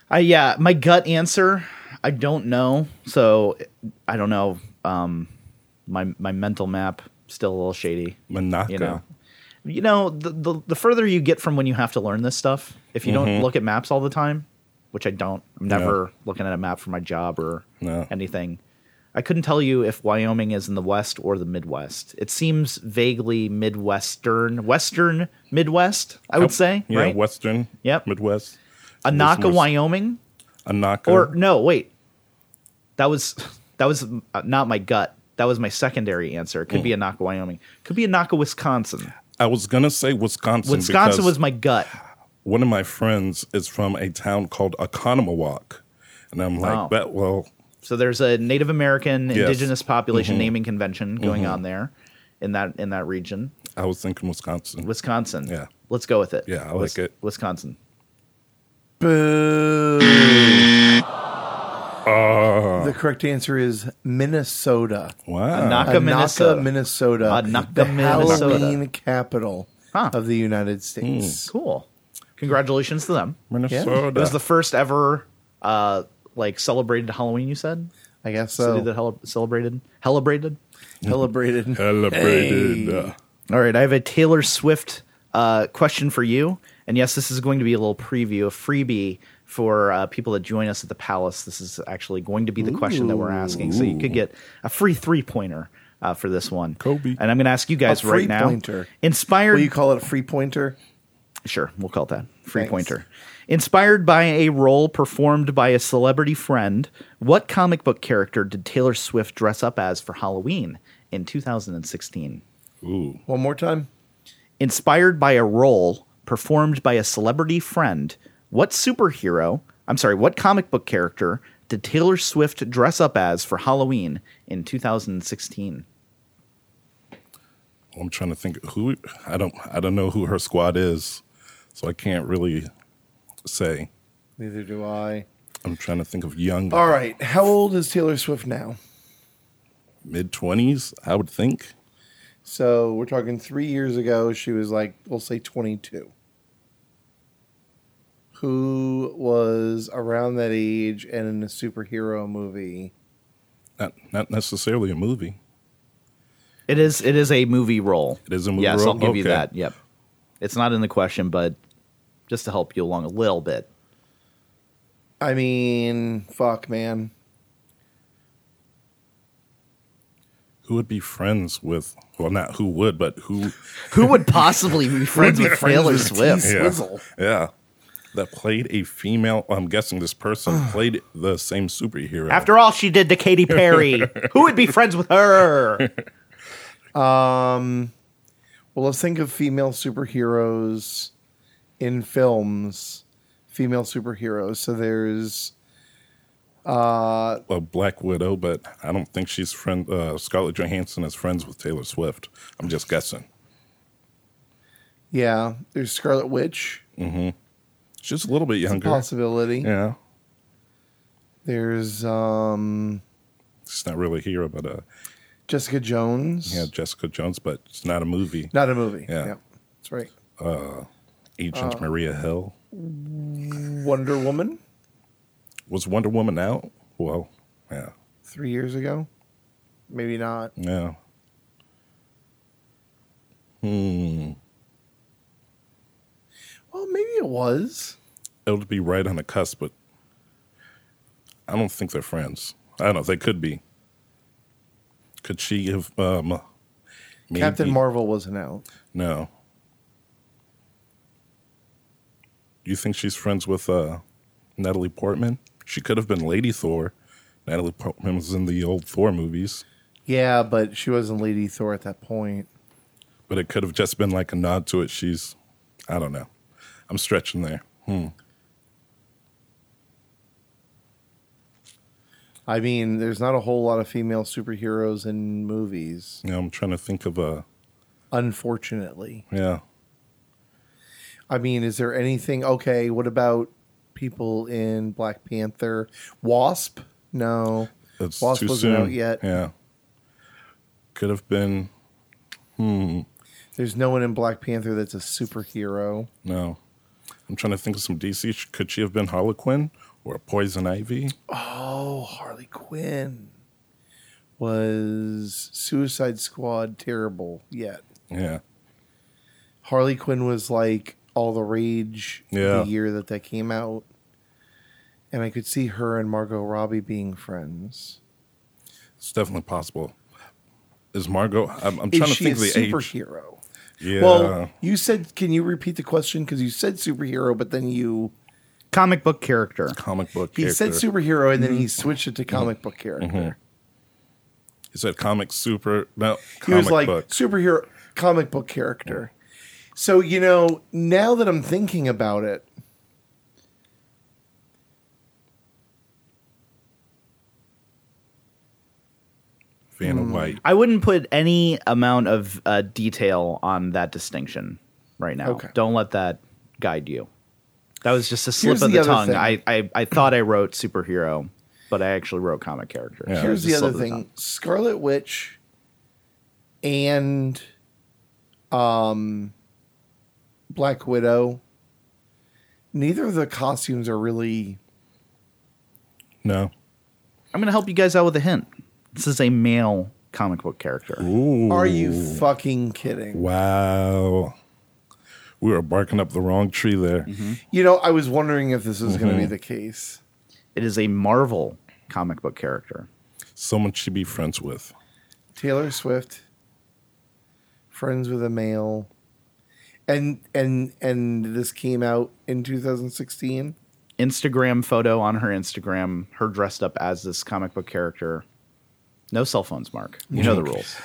Yeah, my gut answer, I don't know. So I don't know. My mental map still a little shady. Monaco. The further you get from when you have to learn this stuff, if you don't look at maps all the time, which I don't, I'm never looking at a map for my job or anything. I couldn't tell you if Wyoming is in the West or the Midwest. It seems vaguely Western Midwest, I would say. Yeah, right? Western. Yep. Midwest. Anaka, Wyoming. Anaka. Or no, wait. That was not my gut. That was my secondary answer. It could be Anaka, Wyoming. Could be Anaka, Wisconsin. I was gonna say Wisconsin. Wisconsin because was my gut. one of my friends is from a town called Oconomowoc, and I'm like, well. So there's a Native American Yes. indigenous population naming convention going on there in that region. I was thinking Wisconsin. Wisconsin. Yeah. Let's go with it. Yeah, I like it. Wisconsin. Boo. The correct answer is Minnesota. Wow. Anaka, Minnesota. Minnesota. Anaka, the Minnesota. Halloween capital of the United States. Cool. Congratulations to them. Minnesota. It was the first ever celebrated Halloween, you said? I guess City so. that celebrated? Celebrated. Celebrated. All right, I have a Taylor Swift question for you. And yes, this is going to be a little preview, a freebie for people that join us at the Palace. This is actually going to be the question that we're asking. So you could get a free 3-pointer for this one. Kobe. And I'm going to ask you guys A free right now. pointer. Inspired. Will you call it a free pointer? Sure, we'll call it that. Free Thanks. pointer. Inspired by a role performed by a celebrity friend, what comic book character did Taylor Swift dress up as for Halloween in 2016? Ooh. One more time. Inspired by a role performed by a celebrity friend, what comic book character did Taylor Swift dress up as for Halloween in 2016? I'm trying to think who. I don't know who her squad is, so I can't really say. Neither do I. I'm trying to think of young. All right. How old is Taylor Swift now? Mid-20s, I would think. So we're talking 3 years ago. She was like, we'll say 22. Who was around that age and in a superhero movie? Not necessarily a movie. It is a movie role. It is a movie yes, role? I'll give you Okay. that. Yep. It's not in the question, but just to help you along a little bit. I mean, fuck, man. Who would be friends with? Well, not who would, but who? Who would possibly be friends with Taylor Swift? Swizzle. Yeah, that played a female. I'm guessing this person played the same superhero. After all she did to Katy Perry, who would be friends with her? Well, let's think of female superheroes in films. Female superheroes. So there's a Black Widow, but I don't think she's Scarlett Johansson is friends with Taylor Swift. I'm just guessing. Yeah, there's Scarlet Witch. She's a little bit It's a younger. possibility. Yeah, There's she's not really a hero, but Jessica Jones. yeah, Jessica Jones, but it's not a movie. Not a movie. Yeah. That's right. Agent Maria Hill. Wonder Woman, Was Wonder Woman out? Well, yeah, 3 years ago. Maybe not. yeah. Well, maybe it was. It would be right on the cusp, but I don't think they're friends. I don't know. They could be. Could she have? Maybe, Captain Marvel wasn't out. No. Do you think she's friends with Natalie Portman? She could have been Lady Thor. Natalie Portman was in the old Thor movies, Yeah, but she wasn't Lady Thor at that point. but it could have just been like a nod to it. I don't know. I'm stretching there. I mean, there's not a whole lot of female superheroes in movies, You know, I'm trying to think of unfortunately. yeah. I mean, is there anything? Okay, what about people in Black Panther? Wasp? No. It's Wasp too wasn't soon. out yet. Yeah. Could have been. There's no one in Black Panther that's a superhero. No. I'm trying to think of some DC. Could she have been Harley Quinn? or Poison Ivy. Oh, Harley Quinn. Was Suicide Squad terrible yet? Yeah. Harley Quinn was like all the rage Yeah. the year that came out. And I could see her and Margot Robbie being friends. It's definitely possible. Is Margot? I'm Is trying to she think a of the age. superhero? Yeah. Well, you said, can you repeat the question? Because you said superhero, but then Comic book character. comic book. he character. said superhero, and then he switched it to comic book character. He said comic super. No, He was comic like book. superhero, comic book character. So now that I'm thinking about it, Vanna White. I wouldn't put any amount of detail on that distinction right now. Okay. Don't let that guide you. That was just a slip Here's of the the other tongue. thing. I thought I wrote superhero, but I actually wrote comic character. Yeah. So here's it was the a other slip of thing: Scarlet Witch and Black Widow. Neither of the costumes are really. No. I'm going to help you guys out with a hint. This is a male comic book character. Ooh. Are you fucking kidding? Wow. We were barking up the wrong tree there. Mm-hmm. I was wondering if this was going to be the case. It is a Marvel comic book character. Someone she'd be friends with. Taylor Swift, friends with a male, and this came out in 2016. Instagram photo on her Instagram, her dressed up as this comic book character. No cell phones, Mark. You know the rules.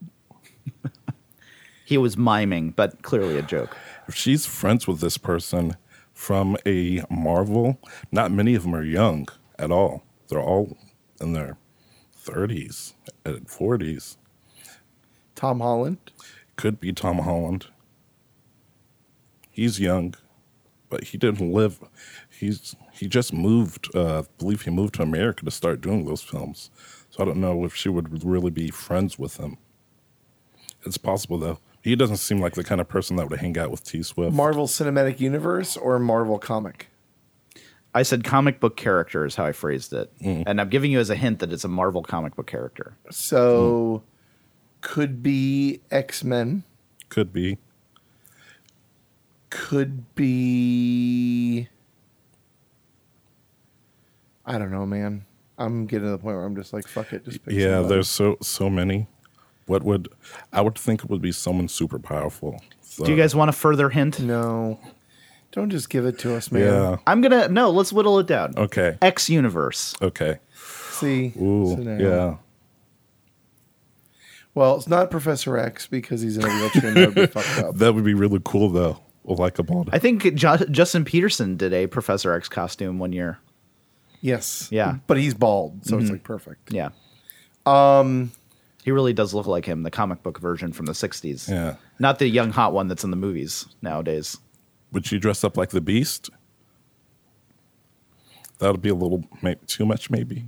He was miming, but clearly a joke. If she's friends with this person from a Marvel, not many of them are young at all. They're all in their 30s and 40s. Tom Holland. Could be Tom Holland. He's young, but he didn't live. He just moved. I believe he moved to America to start doing those films. So I don't know if she would really be friends with him. It's possible though. He doesn't seem like the kind of person that would hang out with T Swift. Marvel Cinematic Universe or Marvel comic? I said comic book character is how I phrased it. And I'm giving you as a hint that it's a Marvel comic book character. So could be X-Men. Could be. Could be. I don't know, man. I'm getting to the point where I'm just like, fuck it. Just pick Yeah, somebody. there's so many. I would think it would be someone super powerful. So, Do you guys want a further hint? No. Don't just give it to us, man. Yeah. Let's whittle it down. Okay. X universe. Okay. See? Ooh. So now- Yeah. Well, it's not Professor X because he's in a wheelchair and that would be fucked up. That would be really cool though. Like a bald. I think Justin Peterson did a Professor X costume one year. Yes. Yeah. But he's bald, so it's like perfect. Yeah. He really does look like him, the comic book version from the 60s. Yeah. Not the young hot one that's in the movies nowadays. Would she dress up like the Beast? That would be a little too much, maybe.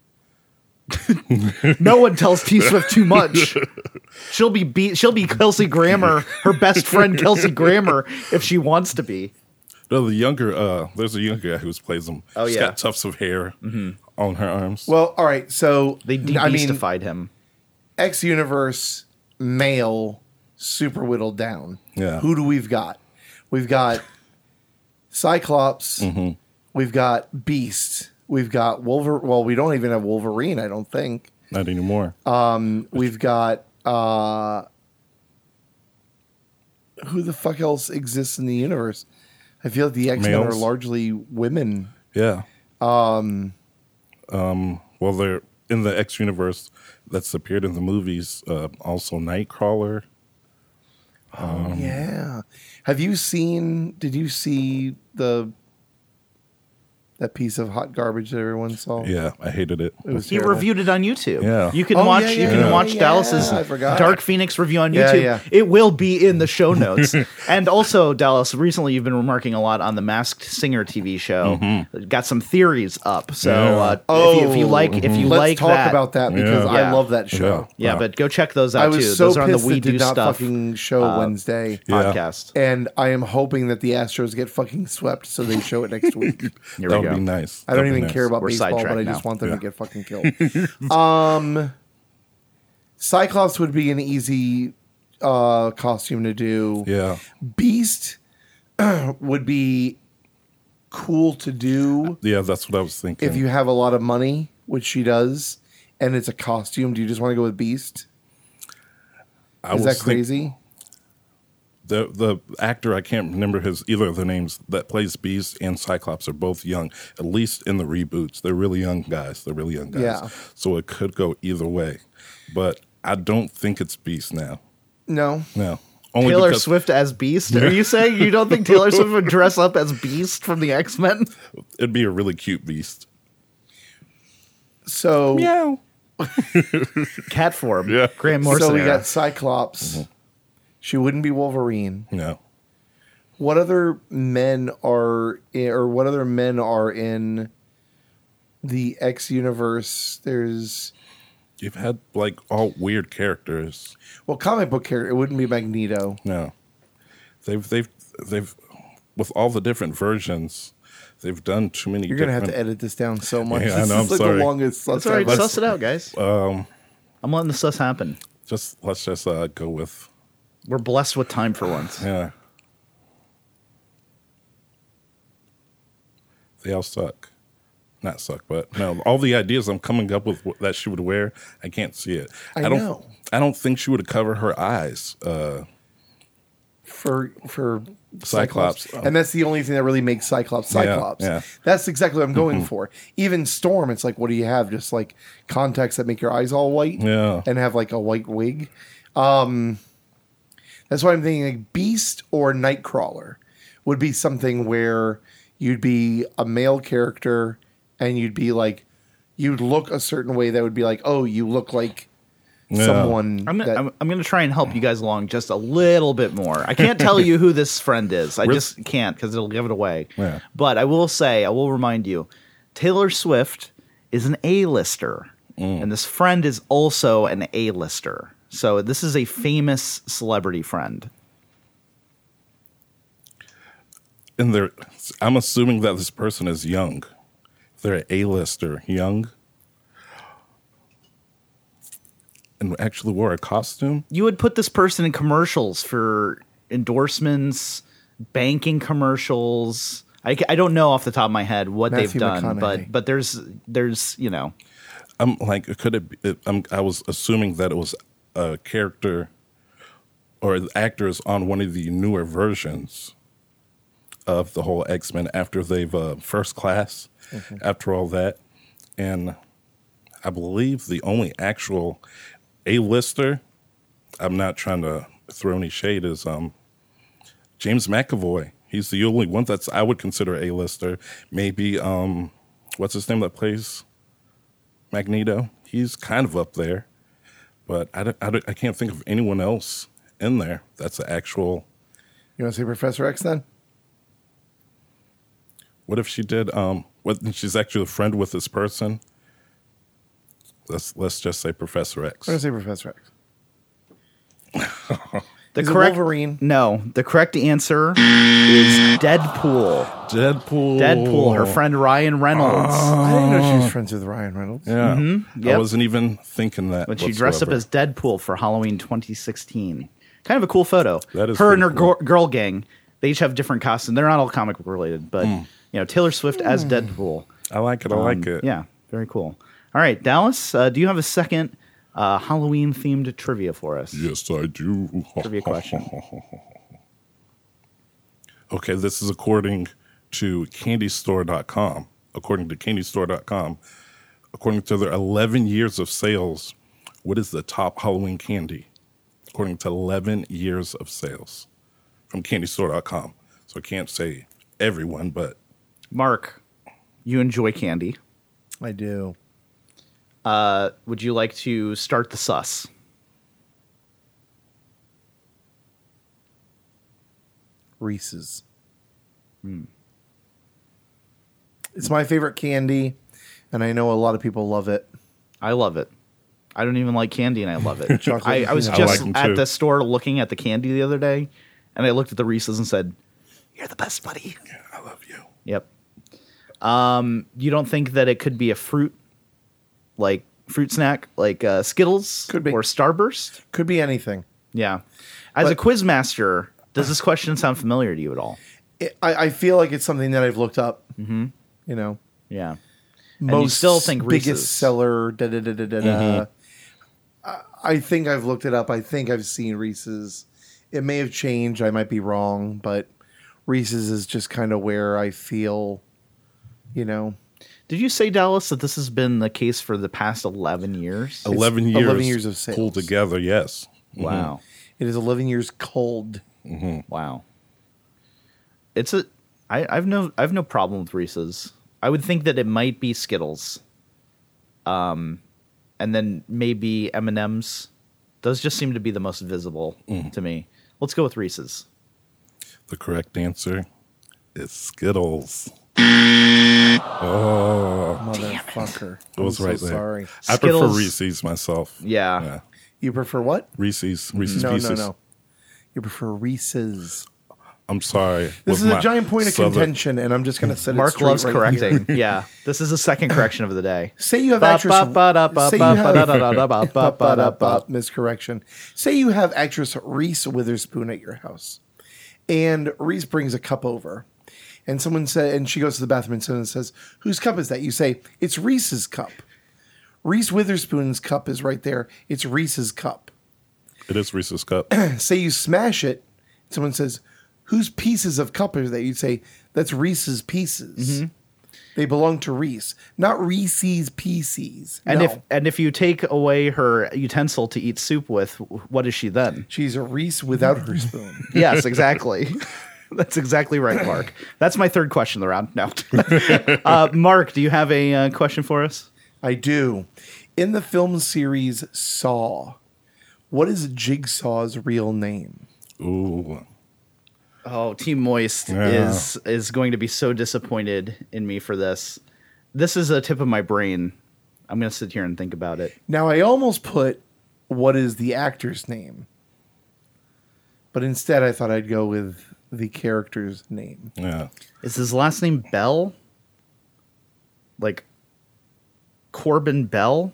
No one tells T Swift too much. She'll be Kelsey Grammer, her best friend Kelsey Grammer, if she wants to be. No, there's a younger guy who plays him. Oh, She's yeah. got tufts of hair on her arms. Well, all right. So, They de-beastified him. X Universe male super whittled down. Yeah. Who do we've got? We've got Cyclops. We've got Beast. We've got Wolverine. Well, we don't even have Wolverine, I don't think. Not anymore. We've got who the fuck else exists in the universe? I feel like the X-Men are Males? largely women. Yeah. Well, they're in the X universe that's appeared in the movies. Also, Nightcrawler. Yeah. Did you see that piece of hot garbage that everyone saw? Yeah, I hated it. It was He terrible. reviewed it on YouTube. Yeah. You can Oh, watch. yeah, You yeah, can yeah, watch yeah, Dallas's I forgot. Dark Phoenix review on Yeah, YouTube. yeah. It will be in the show notes. And also, Dallas, recently you've been remarking a lot on the Masked Singer TV show. Got some theories up. So Yeah. if you like Let's talk that, about that because Yeah. I Yeah. love that show. yeah, but go check those I out too. was so Those are on the pissed We it Do did not Stuff fucking show Wednesday. Yeah. podcast. And I am hoping that the Astros get fucking swept so they show it next week. Here That we would That'd be nice. I don't That'd be even nice. care about We're baseball, but sidetracked I just now. want them Yeah. to get fucking killed. Cyclops would be an easy costume to do. Yeah. Beast would be cool to do Yeah, that's what I was thinking. if you have a lot of money, which she does, and it's a costume. Do you just want to go with Beast? I Is was that crazy? The actor, I can't remember either of their names, that plays Beast and Cyclops are both young, at least in the reboots. They're really young guys. Yeah. So it could go either way. But I don't think it's Beast now. No. No. Only Taylor because Swift as Beast? Are you saying you don't think Taylor Swift would dress up as Beast from the X-Men? it'd be a really cute Beast. So, Meow. Cat form. Yeah. Grant Morrison so we era. got Cyclops. She wouldn't be Wolverine. No. What other men are in the X universe? There's You've had like all weird characters. comic book character. It wouldn't be Magneto. No. They've with all the different versions, they've done too many You're gonna have different to edit this down so much. Yeah, I This know, is I'm sorry. the longest. That's all right. I've- Suss it out, guys. I'm letting the suss happen. let's just go with We're blessed with time for once. yeah. They all suck. Not suck, but no. All the ideas I'm coming up with that she would wear, I can't see it. I don't. know. I don't think she would cover her eyes. for Cyclops. And that's the only thing that really makes Cyclops Cyclops. yeah. That's exactly what I'm going for. Even Storm, it's like, what do you have? Just like contacts that make your eyes all white, Yeah. and have like a white wig. That's why I'm thinking like Beast or Nightcrawler would be something where you'd be a male character and you'd be like, you'd look a certain way that would be like, oh, you look like someone. I'm that- gonna try and help you guys along just a little bit more. I can't tell you who this friend is. I just can't because it'll give it away. Yeah. But I will remind you, Taylor Swift is an A-lister, and this friend is also an A-lister. So this is a famous celebrity friend. And I'm assuming that this person is young. They're an A-lister, young, and actually wore a costume. You would put this person in commercials for endorsements, banking commercials. I don't know off the top of my head what Matthew they've done, McConaughey. but there's I'm like, could it be? I was assuming that it was a character or the actors on one of the newer versions of the whole X-Men after they've First Class, after all that. And I believe the only actual A-lister, I'm not trying to throw any shade, is James McAvoy. He's the only one that's I would consider A-lister. Maybe, what's his name that plays Magneto? He's kind of up there. But I can't think of anyone else in there that's an actual... You want to say Professor X then? What if she did? She's actually a friend with this person. Let's just say Professor X. I'm going to say Professor X. the Is it correct Wolverine? No, the correct answer is Deadpool. Deadpool. Her friend Ryan Reynolds. I didn't know she was friends with Ryan Reynolds. Yeah. Yep. I wasn't even thinking that. When she dressed up whatsoever. as Deadpool for Halloween 2016. Kind of a cool photo. That is her and her pretty cool. girl gang. They each have different costumes. They're not all comic book related, but Taylor Swift as Deadpool. I like it. I like it. Yeah, very cool. All right, Dallas, do you have a second Halloween themed trivia for us? Yes, I do. Trivia question. Okay, this is according to CandyStore.com. According to CandyStore.com, according to their 11 years of sales, what is the top Halloween candy? According to 11 years of sales from CandyStore.com. So I can't say everyone, but Mark, you enjoy candy. I do. Would you like to start the sus? Reese's. It's my favorite candy, and I know a lot of people love it. I love it. I don't even like candy, and I love it. Chocolate I was and peanut. just I like 'em at too. the store looking at the candy the other day, and I looked at the Reese's and said, "You're the best, buddy." I love you. Yep. You don't think that it could be a fruit snack, like Skittles? Could be. Or Starburst? Could be anything. Yeah. As a But- quiz master, does this question sound familiar to you at all? I feel like it's something that I've looked up. Mm-hmm. You know, Yeah. most you still think biggest Reese's. seller. Da, da, da, da, da, da. I think I've looked it up. I think I've seen Reese's. It may have changed. I might be wrong, but Reese's is just kind of where I feel, you know. Did you say, Dallas, that this has been the case for the past 11 years? 11 years, 11 years of sales. pulled together. Yes. Wow. It is 11 years cold. Wow. I've no problem with Reese's. I would think that it might be Skittles. And then maybe M&M's. Those just seem to be the most visible to me. Let's go with Reese's. The correct answer is Skittles. Motherfucker. It was I'm right so there. sorry. I prefer Skittles- Reese's myself. Yeah. You prefer what? Reese's No, Pieces. no. You prefer Reese's. I'm sorry. This with is a my giant point of southern- contention, and I'm just going to set it Mark straight loves right correcting. here. Yeah. This is the second correction of the day. Say you have actress. Say you have miscorrection. Say you have actress Reese Witherspoon at your house, and Reese brings a cup over, and someone said, and she goes to the bathroom, and someone says, "Whose cup is that?" You say, "It's Reese's cup." Reese Witherspoon's cup is right there. It's Reese's cup. It is Reese's cup. Say you smash it. Someone says, "Whose pieces of cup are that?" You'd say, "That's Reese's pieces. They belong to Reese, not Reese's Pieces." And No. if you take away her utensil to eat soup with, what is she then? She's a Reese without her spoon. Yes, exactly. That's exactly right, Mark. That's my third question of the round. No. Mark, do you have a question for us? I do. In the film series Saw, what is Jigsaw's real name? Ooh. Oh, Team Moist Yeah. is going to be so disappointed in me for this. This is a tip of my brain. I'm going to sit here and think about it. Now, I almost put what is the actor's name, but instead I thought I'd go with the character's name. Yeah. Is his last name Bell? Like Corbin Bell?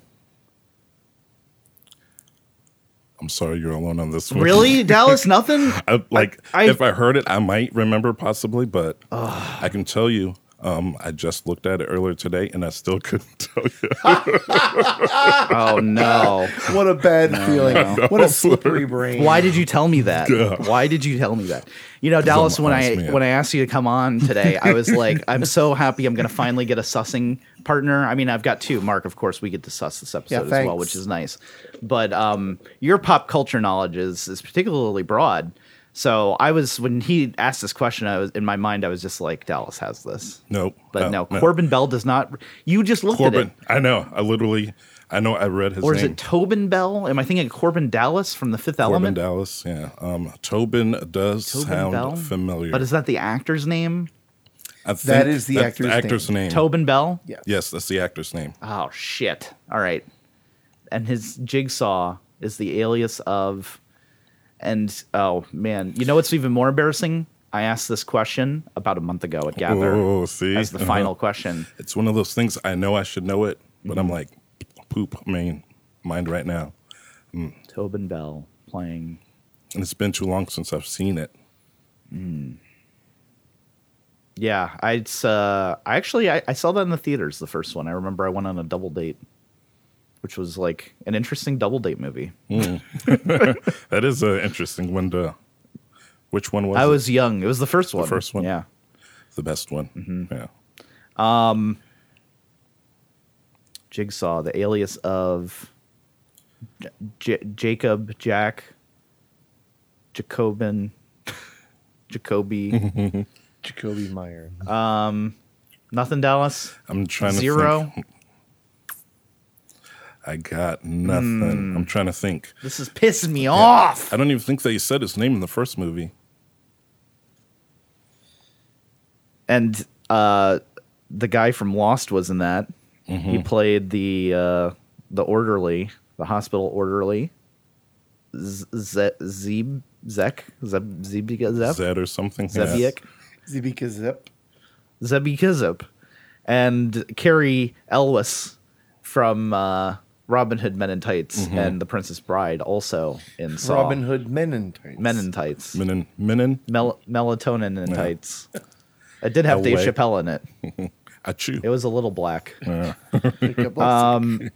I'm sorry you're alone on this one. Really? Dallas, nothing? If I heard it, I might remember possibly, but I can tell you, I just looked at it earlier today and I still couldn't tell you. Oh, no. What a bad feeling. What a slippery brain. Why did you tell me that? Yeah. Why did you tell me that? You know, Dallas, I'm when honest I man. when I asked you to come on today, I was like, I'm so happy I'm going to finally get a sussing partner. I mean, I've got two. Mark, of course, we get to suss this episode as well, thanks. which is nice. But your pop culture knowledge is particularly broad. So when he asked this question, I was in my mind, I was just like, Dallas has this. Nope. But no, Corbin Bell does not. You just looked at Corbin. it. I know. I read his Or is name. it Tobin Bell? Am I thinking Corbin Dallas from The Fifth Corbin Element? Dallas. Yeah. Tobin does Tobin sound Bell? familiar. But is that the actor's name? I think That is the that's actor's name. Tobin Bell? Yeah. Yes, that's the actor's name. Oh, shit. All right. And his Jigsaw is the alias of... And, oh, man. You know what's even more embarrassing? I asked this question about a month ago at Gather Oh, see? as the final question. It's one of those things I know I should know it, but I'm like, poop, mind right now. Tobin Bell playing... And it's been too long since I've seen it. Yeah, I saw that in the theaters, the first one. I remember I went on a double date, which was like an interesting double date movie. That is an interesting one to... Which one was I it? was young. It was the first one. first one? Yeah. The best one. Yeah. Jigsaw, the alias of Jacob, Jack, Jacobin, Jacoby. Jacoby Meyer. Nothing, Dallas? I'm trying to Zero? think. I got nothing. I'm trying to think. This is pissing me off. I don't even think they said his name in the first movie. And the guy from Lost was in that. He played the orderly, the hospital orderly. Zeb? Zeb? Zed or something. Zebiak? Zibika Zip. Zebi Kizip. and Carrie Elwes from Robin Hood Men in Tights and The Princess Bride also in Saw. Robin Hood Men in Tights. Men in Tights. Melatonin in Tights. It did have Dave Away. Chappelle in it. Achoo. It was a little black. I'm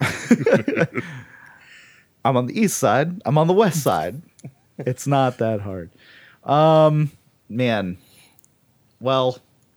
I'm on the east side. I'm on the west side. It's not that hard. Man. Well,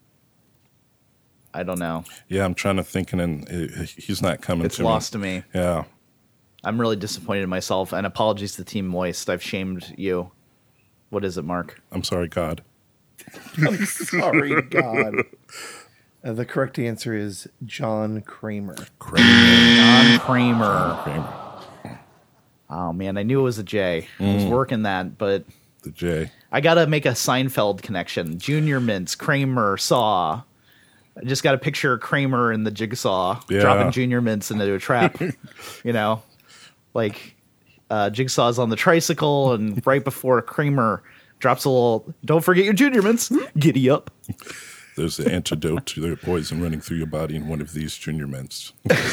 I don't know. Yeah, I'm trying to think, and he's not coming It's to lost to me. Yeah. I'm really disappointed in myself, and apologies to Team Moist. I've shamed you. What is it, Mark? I'm sorry, God. sorry, God. The correct answer is John Kramer. John Kramer. Kramer. Oh, man, I knew it was a J. I was working that, but The J. I got to make a Seinfeld connection. Junior Mints, Kramer, Saw. I just got to picture Kramer in the Jigsaw Yeah. dropping Junior Mints into a trap. You know, like Jigsaw's on the tricycle, and right before Kramer drops a little, don't forget your Junior Mints, giddy up. There's the antidote to the poison running through your body in one of these junior mints.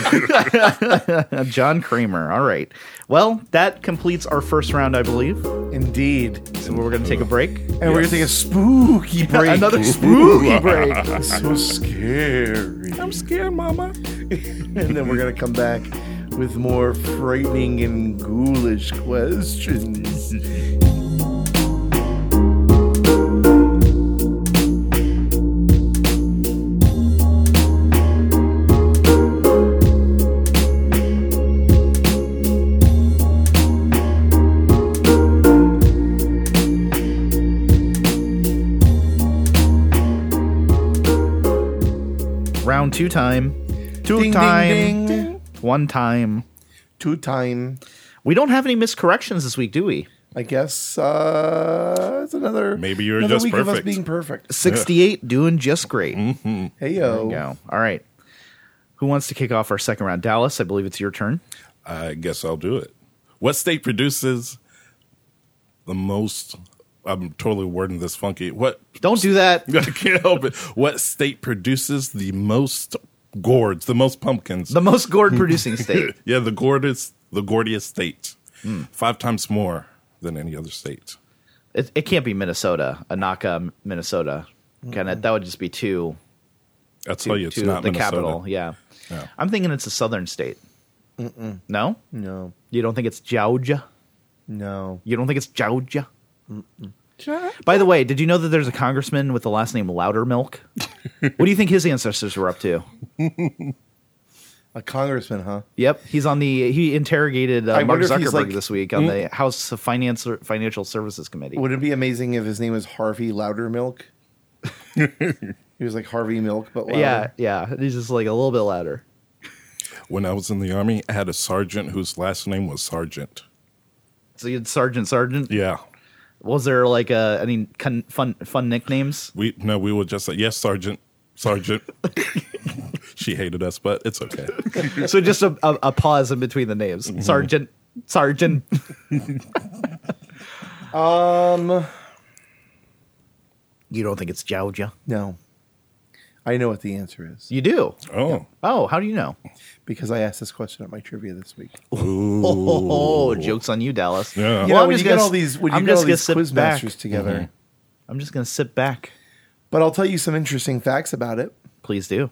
John Kramer. All right. Well, that completes our first round, I believe. Indeed. So we're going to take a break. And we're going to take a spooky break. Another spooky break. So scary. I'm scared, Mama. And then we're going to come back with more frightening and ghoulish questions. Round two time. Two Ding, time. ding, ding. One time. 2 time. We don't have any miscorrections this week, do we? I guess it's another. Maybe you're another just week of us perfect. being perfect. 68, doing just great. Hey There yo. you go. All right. Who wants to kick off our second round? Dallas, I believe it's your turn. I guess I'll do it. What state produces the most? I'm totally wording this funky. What? Don't do that. I can't help it. What state produces the most gourds, the most pumpkins? The most gourd producing state. Yeah, the gourdiest state. 5 times more than any other state. It can't be Minnesota, Anaka, Minnesota. That would just be too. I'll tell you, it's to not the Minnesota. capital. Yeah. Yeah. I'm thinking it's a southern state. No? No. You don't think it's Georgia? No. You don't think it's Georgia? By the way, did you know that there's a congressman with the last name Loudermilk? What do you think his ancestors were up to? A congressman, huh? Yep, he interrogated I Mark wonder if he's Zuckerberg like- this week on the House Financial Services Committee. Would it be amazing if his name was Harvey Loudermilk? He was like Harvey Milk, but louder. Yeah, he's just like a little bit louder. When I was in the Army, I had a sergeant whose last name was Sergeant. So you had Sergeant. Yeah. Was there like any fun nicknames? We would just say, yes, Sergeant. She hated us, but it's okay. So just a pause in between the names. Sergeant. You don't think it's Georgia? No. I know what the answer is You do? Oh. Oh, how do you know? because I asked this question at my trivia this week. Oh, joke's on you, Dallas. Yeah. You Well, know, I'm when just you get gonna all s- these, when I'm you get all just gonna these sit quiz back. masters together. I'm just going to sit back. But I'll tell you some interesting facts about it. Please do.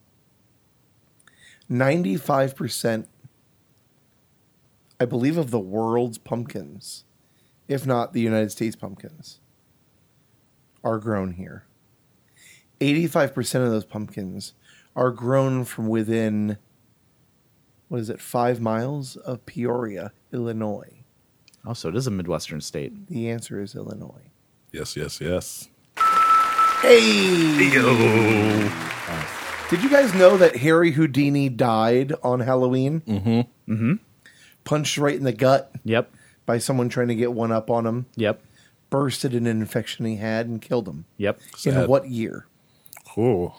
95%, I believe, of the world's pumpkins, if not the United States pumpkins, are grown here. 85% of those pumpkins are grown from within, 5 miles of Peoria, Illinois. Oh, so it is a Midwestern state. The answer is Illinois. Yes. Hey! Did you guys know that Harry Houdini died on Halloween? Mm-hmm. Punched right in the gut Yep. by someone trying to get one up on him. Yep. Bursted an infection he had and killed him. Yep. In Sad. what year? Cool.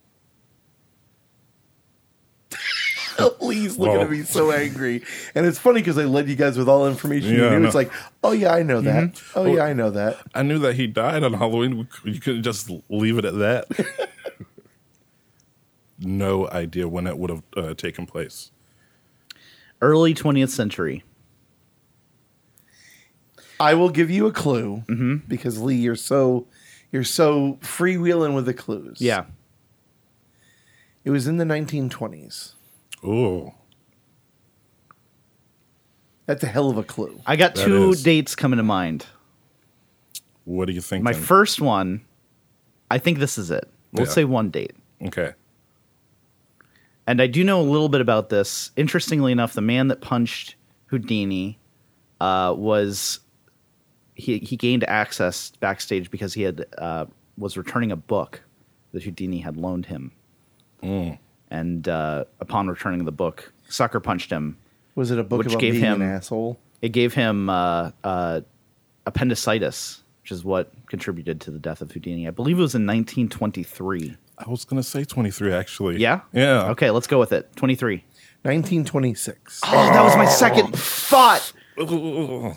Please look Well. at me so angry. And it's funny because I led you guys with all the information you Yeah, I knew. It's know. like, oh yeah, I know that. Oh yeah, I know that. I knew that he died on Halloween. You couldn't just leave it at that. no idea when it would have taken place. Early 20th century. I will give you a clue because Lee, you're so freewheeling with the clues. Yeah. It was in the 1920s. Ooh. That's a hell of a clue. I got That two is. dates coming to mind. What do you think? My first one, I think this is it. We'll Yeah. say one date. Okay. And I do know a little bit about this. Interestingly enough, the man that punched Houdini was he gained access backstage because he had was returning a book that Houdini had loaned him. And upon returning the book, sucker punched him. Was it a book Which about gave being him- an asshole? It gave him appendicitis, which is what contributed to the death of Houdini. I believe it was in 1923. I was going to say 23, actually. Yeah? Yeah. Okay, let's go with it. 23. 1926. Oh, that was my second thought. Ooh.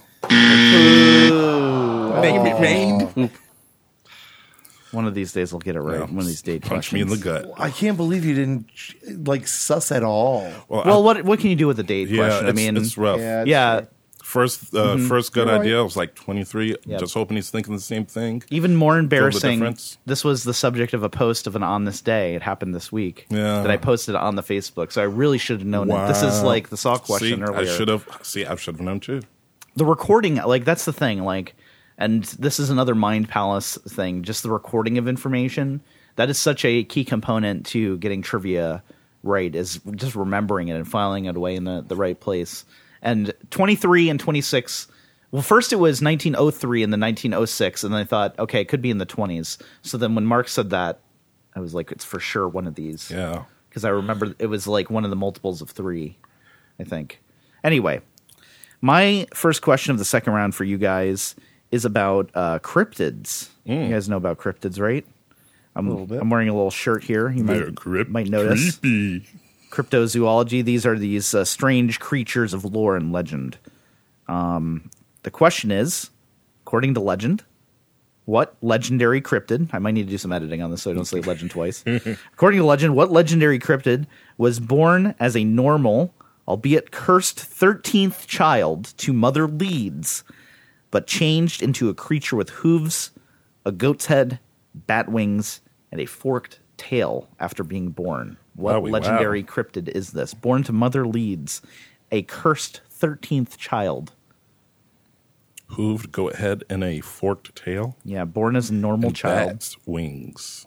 One of these days I'll get it right. Yeah. One of these date Punch me in the questions. gut. I can't believe you didn't suss at all. Well, what can you do with a date yeah, question? I mean, it's rough. Yeah, yeah, First good You're right. idea, I was like 23. Yep. Just hoping he's thinking the same thing. even more embarrassing. difference. This was the subject of a post of an On This Day. It happened this week. Yeah. That I posted on the Facebook. So I really should have known it. This is Wow. like the Saw question See, earlier. I should have known too. The recording, like that's the thing, like, and this is another Mind Palace thing, just the recording of information. That is such a key component to getting trivia right, is just remembering it and filing it away in the right place. And 23 and 26, well, first it was 1903 and then 1906, and then I thought, okay, it could be in the 20s. So then when Mark said that, I was like, it's for sure one of these. Yeah. Because I remember it was like one of the multiples of 3, I think. Anyway, my first question of the second round for you guys is about cryptids. You guys know about cryptids, right? little bit. I'm wearing a little shirt here. You might notice. Creepy. Cryptozoology. These are these strange creatures of lore and legend. The question is, according to legend, what legendary cryptid, I might need to do some editing on this so I don't say legend twice. According to legend, what legendary cryptid was born as a normal, albeit cursed 13th child to Mother Leeds, but changed into a creature with hooves, a goat's head, bat wings, and a forked tail after being born? What Wowie, legendary wow. cryptid is this? Born to Mother Leeds, a cursed 13th child. Hooved goat head and a forked tail. Yeah, born as a normal And child. bat's wings.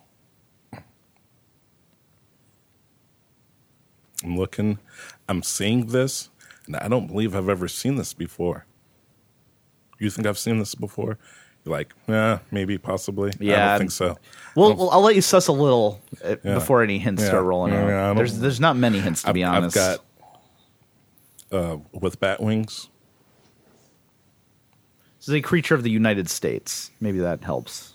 I'm looking. I'm seeing this, and I don't believe I've ever seen this before. You think I've seen this before? You're like, maybe, possibly. I Yeah. don't think so. Well, I'll let you suss a little Yeah. before any hints Yeah. start rolling Yeah, out. I don't- There's not many hints, to be honest. I've got with bat wings. This is a creature of the United States. Maybe that helps.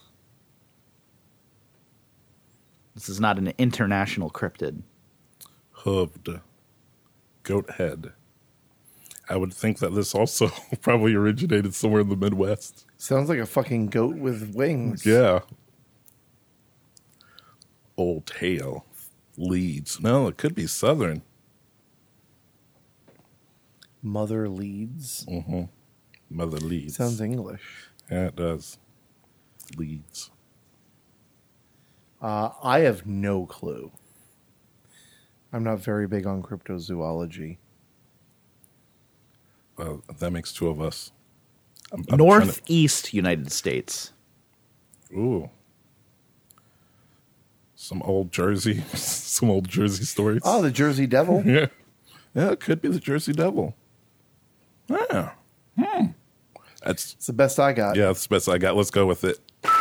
This is not an international cryptid. Hooved goat head. I would think that this also probably originated somewhere in the Midwest. Sounds like a fucking goat with wings. Yeah. Old tail. Leeds. No, it could be southern. Mother Leeds. Mother Leeds. Sounds English. Yeah, it does. Leeds. I have no clue. I'm not very big on cryptozoology. Well, that makes two of us. I'm trying to- Northeast United States. Ooh. Some old Jersey. Some old Jersey stories. Oh, the Jersey Devil. Yeah. Yeah, it could be the Jersey Devil. Yeah. That's It's the best I got. that's the best I got. Let's go with it.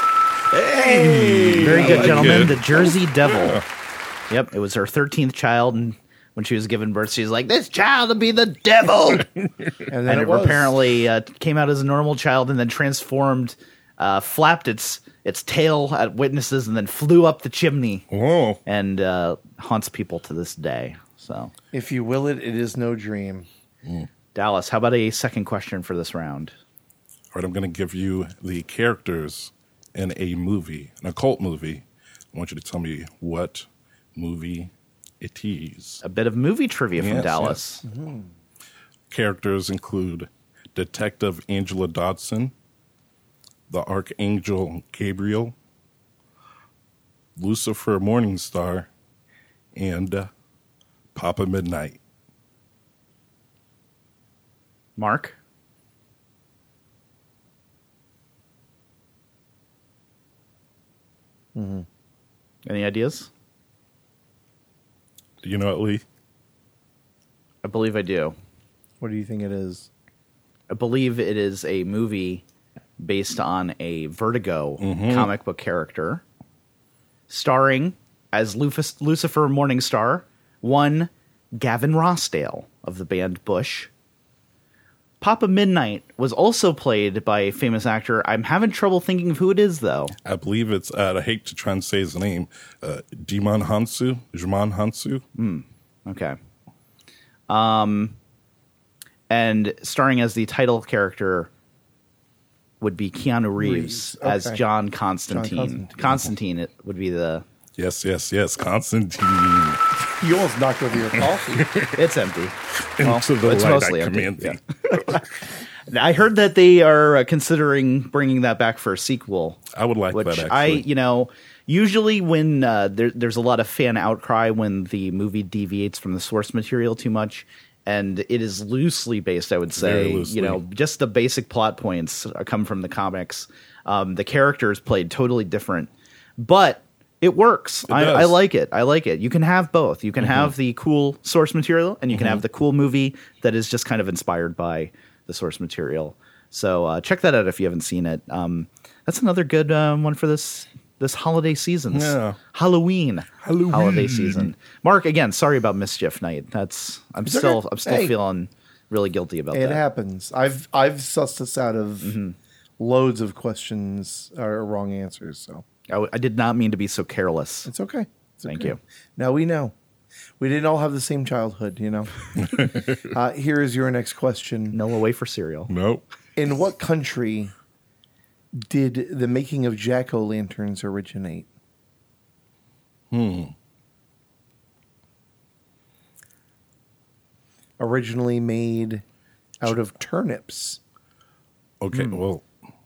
Very good, like gentlemen. it. The Jersey Devil. Yep, it was her 13th child, and when she was given birth, she's like, "This child will be the devil." And then And it it was. apparently came out as a normal child, and then transformed, flapped its tail at witnesses, and then flew up the chimney, Oh. and haunts people to this day. So, If you will it, it is no dream. Dallas, how about a second question for this round? All right, I'm going to give you the characters in a movie, an occult movie. I want you to tell me what movie It is. A bit of movie trivia from Yes, Dallas. yes. Characters include Detective Angela Dodson, the Archangel Gabriel, Lucifer Morningstar, and Papa Midnight. Mark? Any ideas? Do you know it, Lee? I believe I do. What do you think it is? I believe it is a movie based on a Vertigo comic book character, starring as Lucifer Morningstar, one Gavin Rossdale of the band Bush. Papa Midnight was also played by a famous actor. I'm having trouble thinking of who it is, though. I believe it's, I hate to try and say his name, Jimon Hansu. Okay. And starring as the title character would be Keanu Reeves as okay. John Constantine. John Constantine. Constantine it would be the... Yes, Constantine. You almost knocked over your coffee. It's empty. Into the it's light mostly I empty. command thee. Yeah. I heard that they are considering bringing that back for a sequel. I would like Which that, actually. Usually when there's a lot of fan outcry when the movie deviates from the source material too much, and it is loosely based, I would Very say. loosely. Just the basic plot points come from the comics. The characters played totally different, but it works. I does. like it. I like it. You can have both. You can have the cool source material, and you can have the cool movie that is just kind of inspired by the source material. So check that out if you haven't seen it. That's another good one for this holiday season. Yeah. Halloween holiday season. Mark, again, sorry about Mischief Night. I'm still Hey. feeling really guilty about It that. happens. I've sussed us out of loads of questions or wrong answers, so I did not mean to be so careless. it's okay. Thank okay. you. Now we know. We didn't all have the same childhood, you know. Here is your next question. No away for cereal. Nope. In what country did the making of jack-o'-lanterns originate? Originally made out of turnips. Okay, well,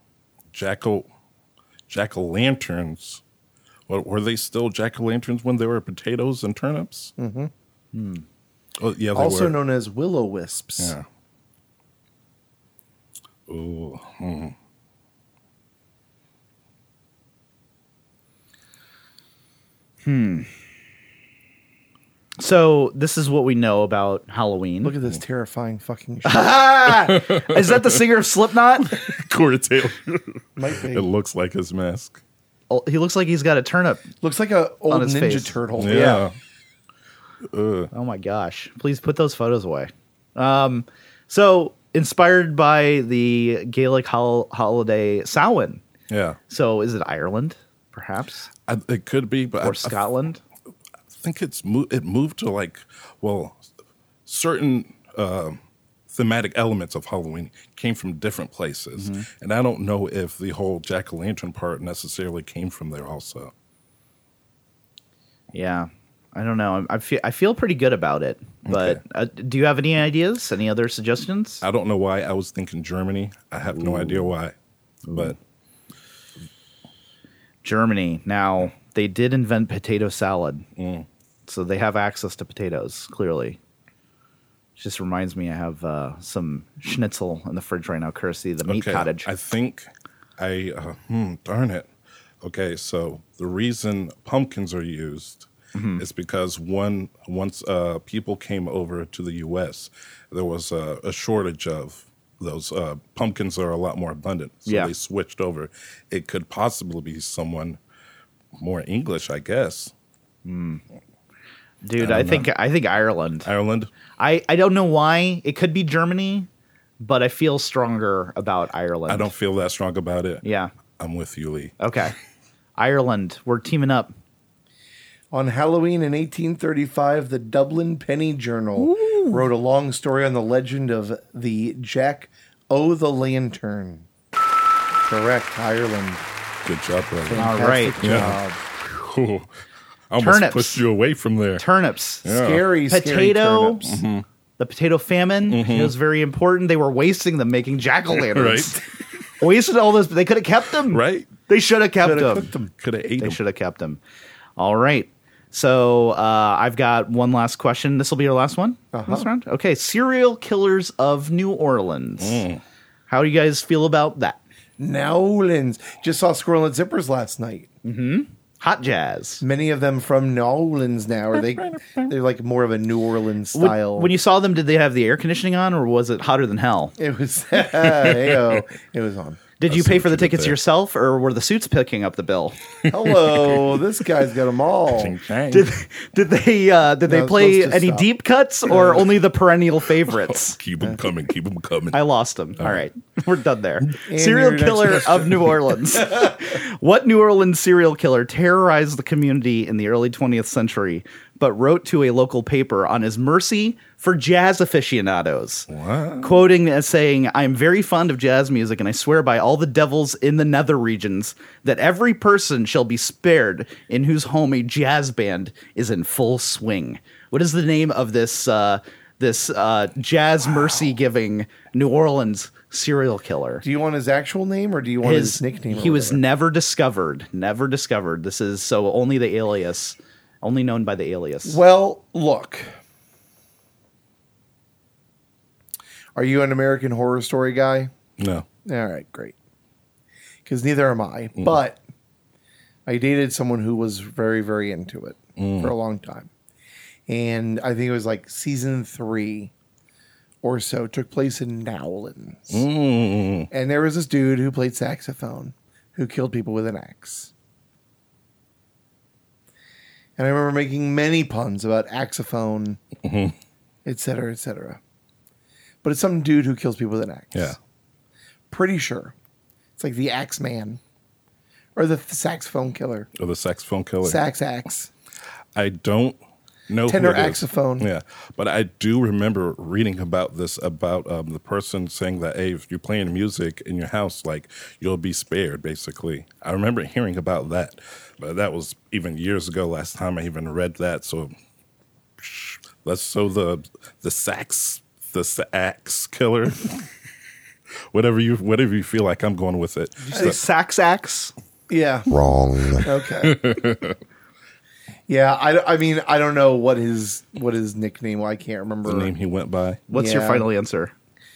jack-o'-lanterns. Were they still jack-o'-lanterns when they were potatoes and turnips? Mm-hmm. Oh, yeah, they Also were. known as will-o'-wisps. Yeah. Ooh. So this is what we know about Halloween. Look at this terrifying fucking shit. Is that the singer of Slipknot? Corey Taylor. Might be. It looks like his mask. Oh, he looks like he's got a turnip. Looks like a old his Ninja face. Turtle. Yeah. Oh my gosh. Please put those photos away. So inspired by the Gaelic holiday Samhain. Yeah. So is it Ireland, perhaps? It could be, but Or Scotland? I think it moved to certain thematic elements of Halloween came from different places. And I don't know if the whole jack-o'-lantern part necessarily came from there also. Yeah. I don't know. I feel pretty good about it. But do you have any ideas? Any other suggestions? I don't know why I was thinking Germany. I have no idea why. But Germany. Now, they did invent potato salad. So they have access to potatoes, clearly. Just reminds me I have some schnitzel in the fridge right now, courtesy of the meat cottage. I think darn it. Okay, so the reason pumpkins are used is because once people came over to the U.S., there was a shortage of those. Pumpkins are a lot more abundant, so they switched over. It could possibly be someone more English, I guess. Dude, I think Ireland. Ireland? I don't know why. It could be Germany, but I feel stronger about Ireland. I don't feel that strong about it. Yeah. I'm with you, Lee. Okay. Ireland. We're teaming up. On Halloween in 1835, the Dublin Penny Journal wrote a long story on the legend of the Jack O' the Lantern. Correct, Ireland. Good job, brother. All right. Fantastic job. Ooh. I almost Turnips. pushed you away from there. Turnips. Yeah. Scary Potato. turnips. The potato famine it was very important. They were wasting them making jack-o'-lanterns. Wasted all this, but they could have kept them. Right? They should have kept Coulda them. cooked 'em. Could have ate They them. should have kept them. All right. So I've got one last question. This will be your last one this round? Okay. Serial killers of New Orleans. How do you guys feel about that? Nowlands. Just saw Squirrel and Zippers last night. Hot jazz. Many of them from Nowlands now. Are they're like more of a New Orleans style. When you saw them, did they have the air conditioning on, or was it hotter than hell? It was it was on. Did you see pay what for the you did tickets there. yourself, or were the suits picking up the bill? Hello, this guy's got them all. Ching, chang. Did they No, play let's just any stop. deep cuts, or only the perennial favorites? Keep them coming. Keep them coming. I lost them. All right. We're done there. And Serial your next killer question. of New Orleans. What New Orleans serial killer terrorized the community in the early 20th century, but wrote to a local paper on his mercy for jazz aficionados? What? Quoting as saying, "I am very fond of jazz music, and I swear by all the devils in the nether regions that every person shall be spared in whose home a jazz band is in full swing." What is the name of this jazz mercy giving New Orleans serial killer? Do you want his actual name or do you want his nickname? He or was whatever? never discovered. Never discovered. This is so only the alias, only known by the alias. Well, look. Are you an American Horror Story guy? No. All right, great. Because neither am I. But I dated someone who was very, very into it for a long time. And I think it was like season 3 or so took place in Nowlands. And there was this dude who played saxophone who killed people with an axe. And I remember making many puns about axophone, et cetera, et cetera. But it's some dude who kills people with an axe. Yeah. Pretty sure. It's like the Axe Man. Or the saxophone killer. Or the saxophone killer. Sax axe. I don't know Tenor who it is. axophone. Yeah, but I do remember reading about this, about the person saying that, hey, if you're playing music in your house, like, you'll be spared, basically. I remember hearing about that, but that was even years ago last time I even read that. So the sax killer, whatever you feel like, I'm going with it. Sax axe. Yeah. Wrong. Okay. Yeah, I mean, I don't know what his nickname was. I can't remember. The name he went by. What's your Yeah. final answer?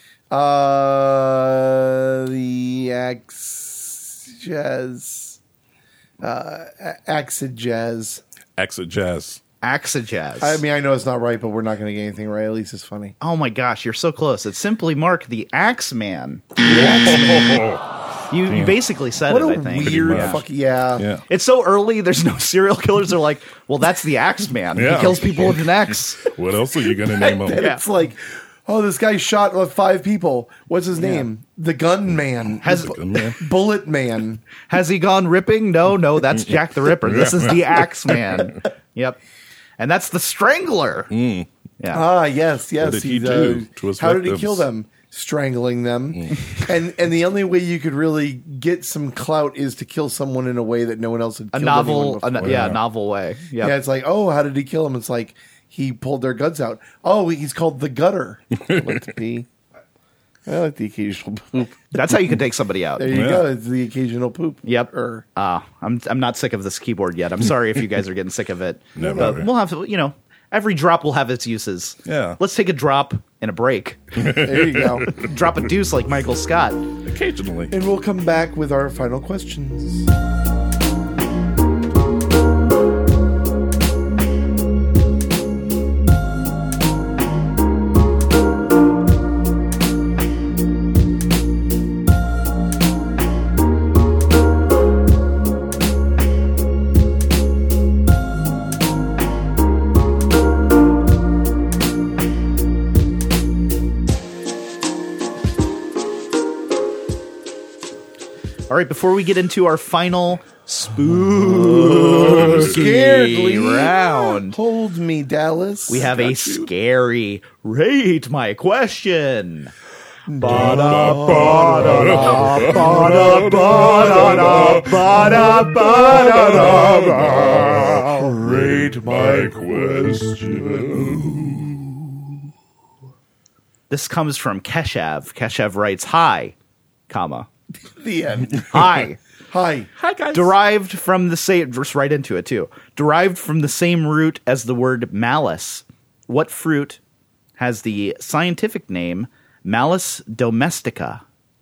The Axe Jazz. Acid Jazz. Exit Jazz. Axe jazz. I mean, I know it's not right, but we're not going to get anything right. At least it's funny. oh my gosh, you're so close. It's simply Mark the Axe Man. You basically said What it, a I think. weird much. fucking yeah. Yeah. It's so early. There's no serial killers. They're like, well, that's the Axe Man. Yeah. He kills people with an axe. What else are you going to name him? And Yeah. it's like, oh, this guy shot 5 people. What's his name? The Gun Man. Bullet Man. Has he gone ripping? No, that's Jack the Ripper. This is the Axe Man. Yep. And that's the Strangler. Yeah. Ah, yes. What did he he's, do to his how did he victims? kill them? Strangling them. And the only way you could really get some clout is to kill someone in a way that no one else had A killed novel, anyone before. novel way. Yep. Yeah, it's like, oh, how did he kill him? It's like he pulled their guts out. Oh, he's called the Gutter. I like to pee. I like the occasional poop. That's how you can take somebody out. There you Yeah. go. It's the occasional poop. Yep. Er. I'm not sick of this keyboard yet. I'm sorry if you guys are getting sick of it. Never. But we'll have to, every drop will have its uses. Yeah. Let's take a drop and a break. There you go. Drop a deuce like Michael Scott. Occasionally. And we'll come back with our final questions. All right, before we get into our final spooky Scaredly. round, Hold me, Dallas. we have a scary Rate My Question. Rate my question. This comes from Keshav. Keshav writes, "Hi, comma, The end. hi." Hi. Hi, guys. Derived from the same, just right into it too. Derived from the same root as the word malice. What fruit has the scientific name Malus domestica?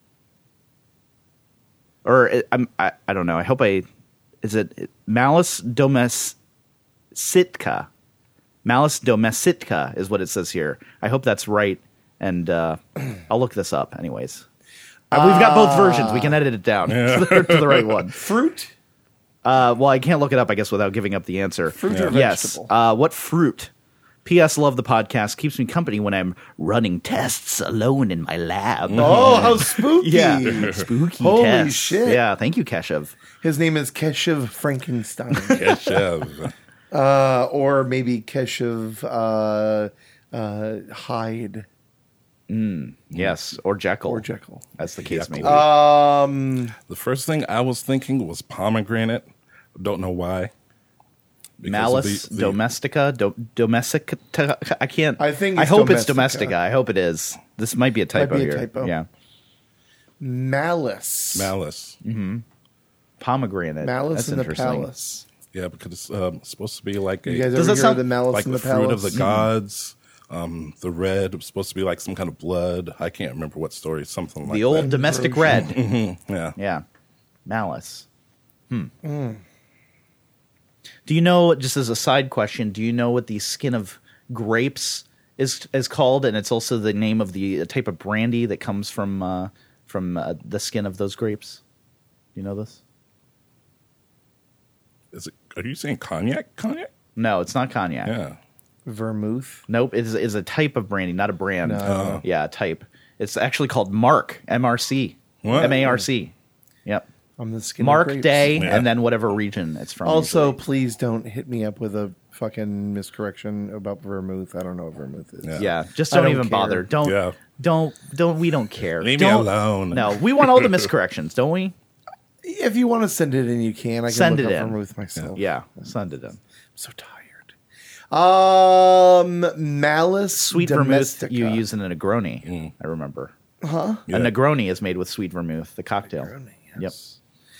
Or I don't know. I hope is it Malus domestica? Malus domestica is what it says here. I hope that's right, and I'll look this up anyways. We've got both versions. We can edit it down to the right one. Fruit? Well, I can't look it up, I guess, without giving up the answer. Fruit or yes. vegetable? What fruit? P.S. Love the podcast. Keeps me company when I'm running tests alone in my lab. Oh, how spooky. Yeah. Spooky Holy tests. shit. Yeah, thank you, Keshav. His name is Keshav Frankenstein. Keshav. Or maybe Keshav Hyde Yes, or Jekyll. or Jekyll. As the case may be. The first thing I was thinking was pomegranate. Don't know why. Because Malus of the- domestica, domestica. I can't. I think I it's hope it's domestica. domestica. I hope it is. This might be a typo be a here. typo. Yeah, Malice. Malice. pomegranate. Malice That's in the interesting. Palace. Yeah, because it's supposed to be like You guys a Does ever that hear of sound the Malice like in the the fruit Palace? of the gods. The red was supposed to be like some kind of blood. I can't remember what story. Something like The old that. domestic red. Yeah. Yeah, malice. Do you know? Just as a side question, do you know what the skin of grapes is called? And it's also the name of the type of brandy that comes from the skin of those grapes. Do you know this? Are you saying cognac? Cognac? No, it's not cognac. Yeah. Vermouth. Nope, it is a type of brandy, not a brand. No. Yeah, a type. It's actually called Mark, MRC. What? MARC. Yep. On the skin Mark of grapes. Day, Yeah. and then whatever region it's from. Also, usually. please don't hit me up with a fucking miscorrection about vermouth. I don't know what vermouth is. Yeah. Yeah, just I don't don't even care. bother. Don't, Yeah. don't. We don't care. Leave me Don't- alone. No, we want all the miscorrections, don't we? If you want to send it in, you can. I can Send look it up in. vermouth myself. Yeah, send it in. I'm so tired. Malice Sweet domestica. vermouth you use in a Negroni. I remember. Huh? Yeah. A Negroni is made with sweet vermouth, the cocktail. Yes.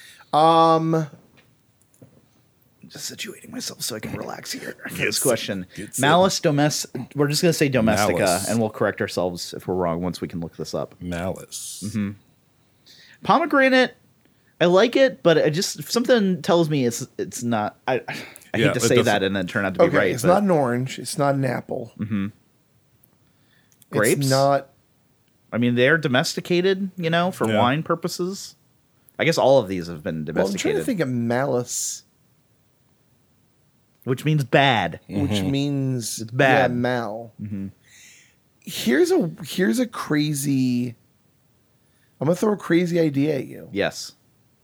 Just situating myself so I can relax here. This question. Get Malice We're just going to say domestica, Malice. and we'll correct ourselves if we're wrong once we can look this up. Malice. Mm-hmm. Pomegranate, I like it, but it just something tells me it's not. I Yeah, hate to it say that doesn't- and then turn out to be Okay, right. it's but not an orange. It's not an apple. Mm-hmm. Grapes? It's not. I mean, they're domesticated, for Yeah. wine purposes. I guess all of these have been Well, I'm trying domesticated, to think of malice, which means bad. which means It's bad. Yeah, mal. Here's a crazy. I'm gonna throw a crazy idea at you. Yes.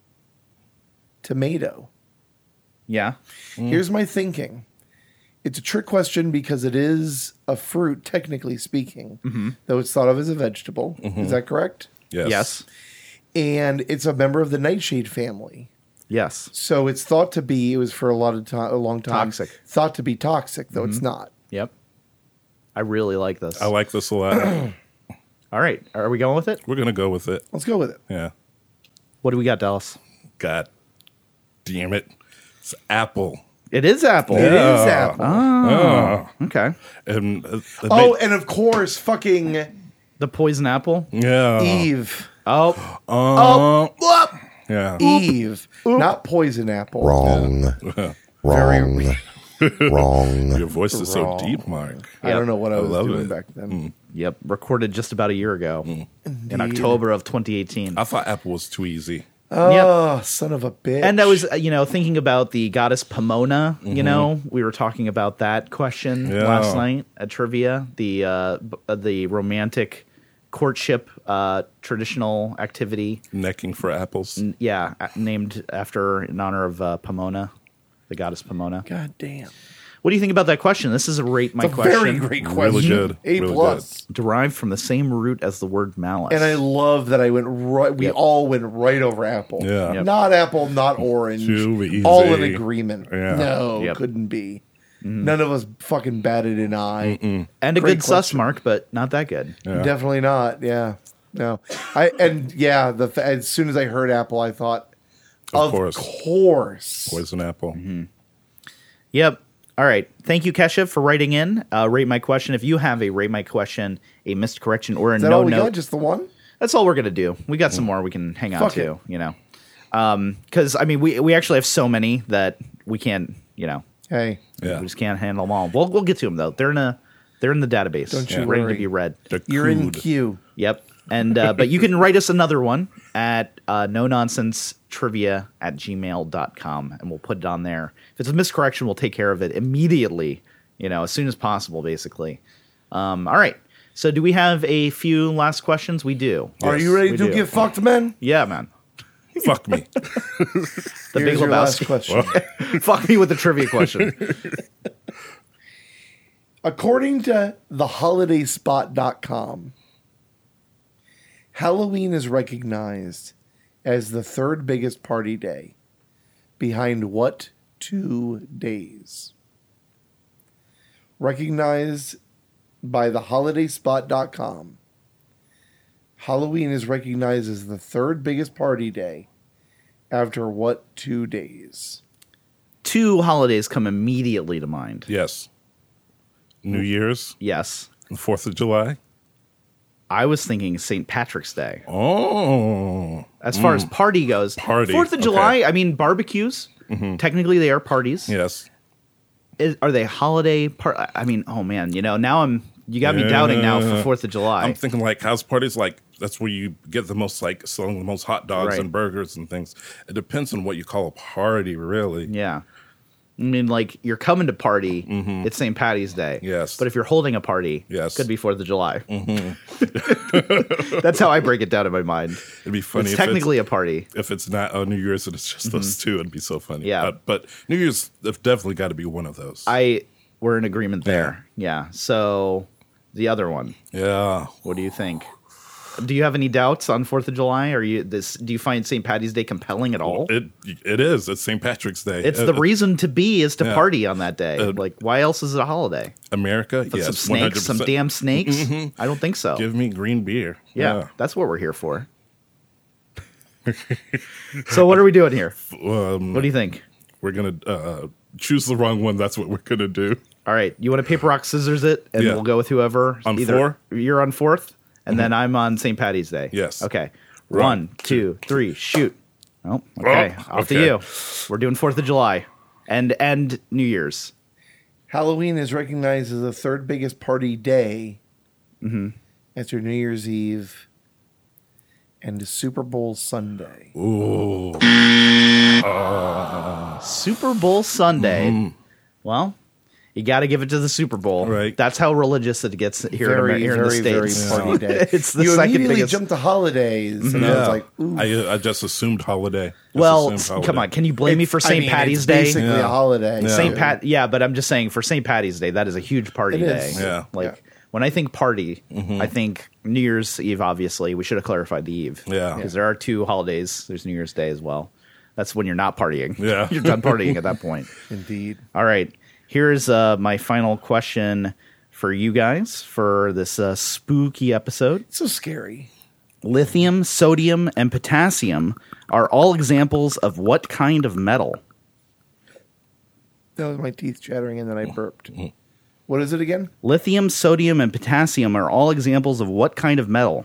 Tomato. Yeah. Here's my thinking. It's a trick question because it is a fruit, technically speaking, though it's thought of as a vegetable. Is that correct? Yes. Yes. And it's a member of the nightshade family. Yes. So it's thought to be. It was for a long time. Toxic. Thought to be toxic, though it's not. Yep. I really like this. I like this a lot. All right. Are we going with it? We're going to go with it. Let's go with it. Yeah. What do we got, Dallas? God damn it. It's apple. It is apple. It is apple. Okay. And Oh, and of course, fucking The poison apple. yeah. Eve. Oh, Yeah. Eve, not poison apple. Wrong. Wrong. Wrong. Your voice is so deep, Mark. I don't know what I was love doing it. back then. yep. Recorded just about a year ago in October of 2018. I thought apple was too easy. Oh, son of a bitch! And I was, thinking about the goddess Pomona. We were talking about that question Yeah. last night at trivia. The romantic courtship traditional activity. Necking for apples. Yeah, named in honor of Pomona, the goddess Pomona. God damn. What do you think about that question? This is a rate my It's a question. very great question. Really good. A Really plus. Derived from the same root as the word malice. And I love that I went right. We Yep. all went right over Apple. Yeah. Yep. Not Apple, not orange. Too easy. All in agreement. Yeah. No, Yep. couldn't be. None of us fucking batted an eye. and a Great good sus question. mark, but not that good. Yeah. Definitely not. Yeah. No. As soon as I heard Apple, I thought, of course. course. Poison apple. Yep. All right. Thank you, Kesha, for writing in. Rate my question. If you have a rate my question, a missed correction, or a Is that no all we got? note, Just the one? that's all we're gonna do. We got some more we can hang on Fuck to. it. You know, because I mean, we actually have so many that we can't. You know, Hey. Yeah. we just can't handle them all. We'll get to them though. They're in the database. Don't you ready worry. to be read. The You're in crude. queue. Yep. And but you can write us another one at no nonsense trivia@gmail.com, and we'll put it on there. If it's a miscorrection, we'll take care of it immediately, as soon as possible, basically. All right. So do we have a few last questions? We do. Are Yes, you ready we to do. get fucked, man? Yeah, man. Fuck me. The Here's Big your last Lebowski. question. Fuck me with the trivia question. According to theholidaysspot.com, Halloween is recognized as the third biggest party day, behind what 2 days? Recognized by theholidaysspot.com, Halloween is recognized as the third biggest party day after what 2 days? 2 holidays come immediately to mind. Yes. New Year's, Yes. the 4th of July. I was thinking St. Patrick's Day. Oh. As far as party goes, Party, 4th of okay. July, I mean, barbecues, technically they are parties. Yes. Are they holiday I mean, oh man, now you got me doubting now for 4th of July. I'm thinking like house parties, like that's where you get the most, like selling the most hot dogs Right. and burgers and things. It depends on what you call a party, really. Yeah. I mean, like, you're coming to party, it's St. Patty's Day. Yes. But if you're holding a party, Yes. could be 4th of July. That's how I break it down in my mind. It'd be funny It's if technically a party. if it's not New Year's and it's just those two. It'd be so funny. Yeah. But New Year's, they've definitely got to be one of those. We're in agreement there. Yeah. So the other one, yeah. what do you think? Do you have any doubts on 4th of July? Do you find St. Patty's Day compelling at all? It is. It's St. Patrick's Day. It's the reason to be is to yeah. party on that day. Like, why else is it a holiday? America. But Yes. some snakes, 100%. some damn snakes? I don't think so. Give me green beer. Yeah, that's what we're here for. So what are we doing here? What do you think? We're gonna choose the wrong one. That's what we're gonna do. All right, you want to paper, rock, scissors it, and Yeah. we'll go with whoever. On 4? You're on 4th, and then I'm on St. Patty's Day. Yes. Okay. Right. 1, 2, 3, shoot. Oh, okay. Oh, Off to okay. you. We're doing 4th of July and New Year's. Halloween is recognized as the third biggest party day after New Year's Eve and Super Bowl Sunday. Ooh. Super Bowl Sunday. Mm-hmm. Well, you got to give it to the Super Bowl. Right. That's how religious it gets here, Very, here in the very, States. very party day. It's the you second immediately biggest. jumped to holidays, and I was like, ooh. I just assumed holiday. Just Well, assumed holiday. come on. Can you blame me for St. Patty's it's Day? basically a holiday. St. Pat, yeah, but I'm just saying for St. Patty's Day, that is a huge party It day. is. Yeah. Like when I think party, I think New Year's Eve. Obviously, we should have clarified the Eve. Yeah. because there are 2 holidays. There's New Year's Day as well. That's when you're not partying. Yeah. you're done partying at that point. Indeed. All right, here's my final question for you guys for this spooky episode. It's so scary. Lithium, sodium, and potassium are all examples of what kind of metal? That was my teeth chattering, and then I burped. What is it again? Lithium, sodium, and potassium are all examples of what kind of metal?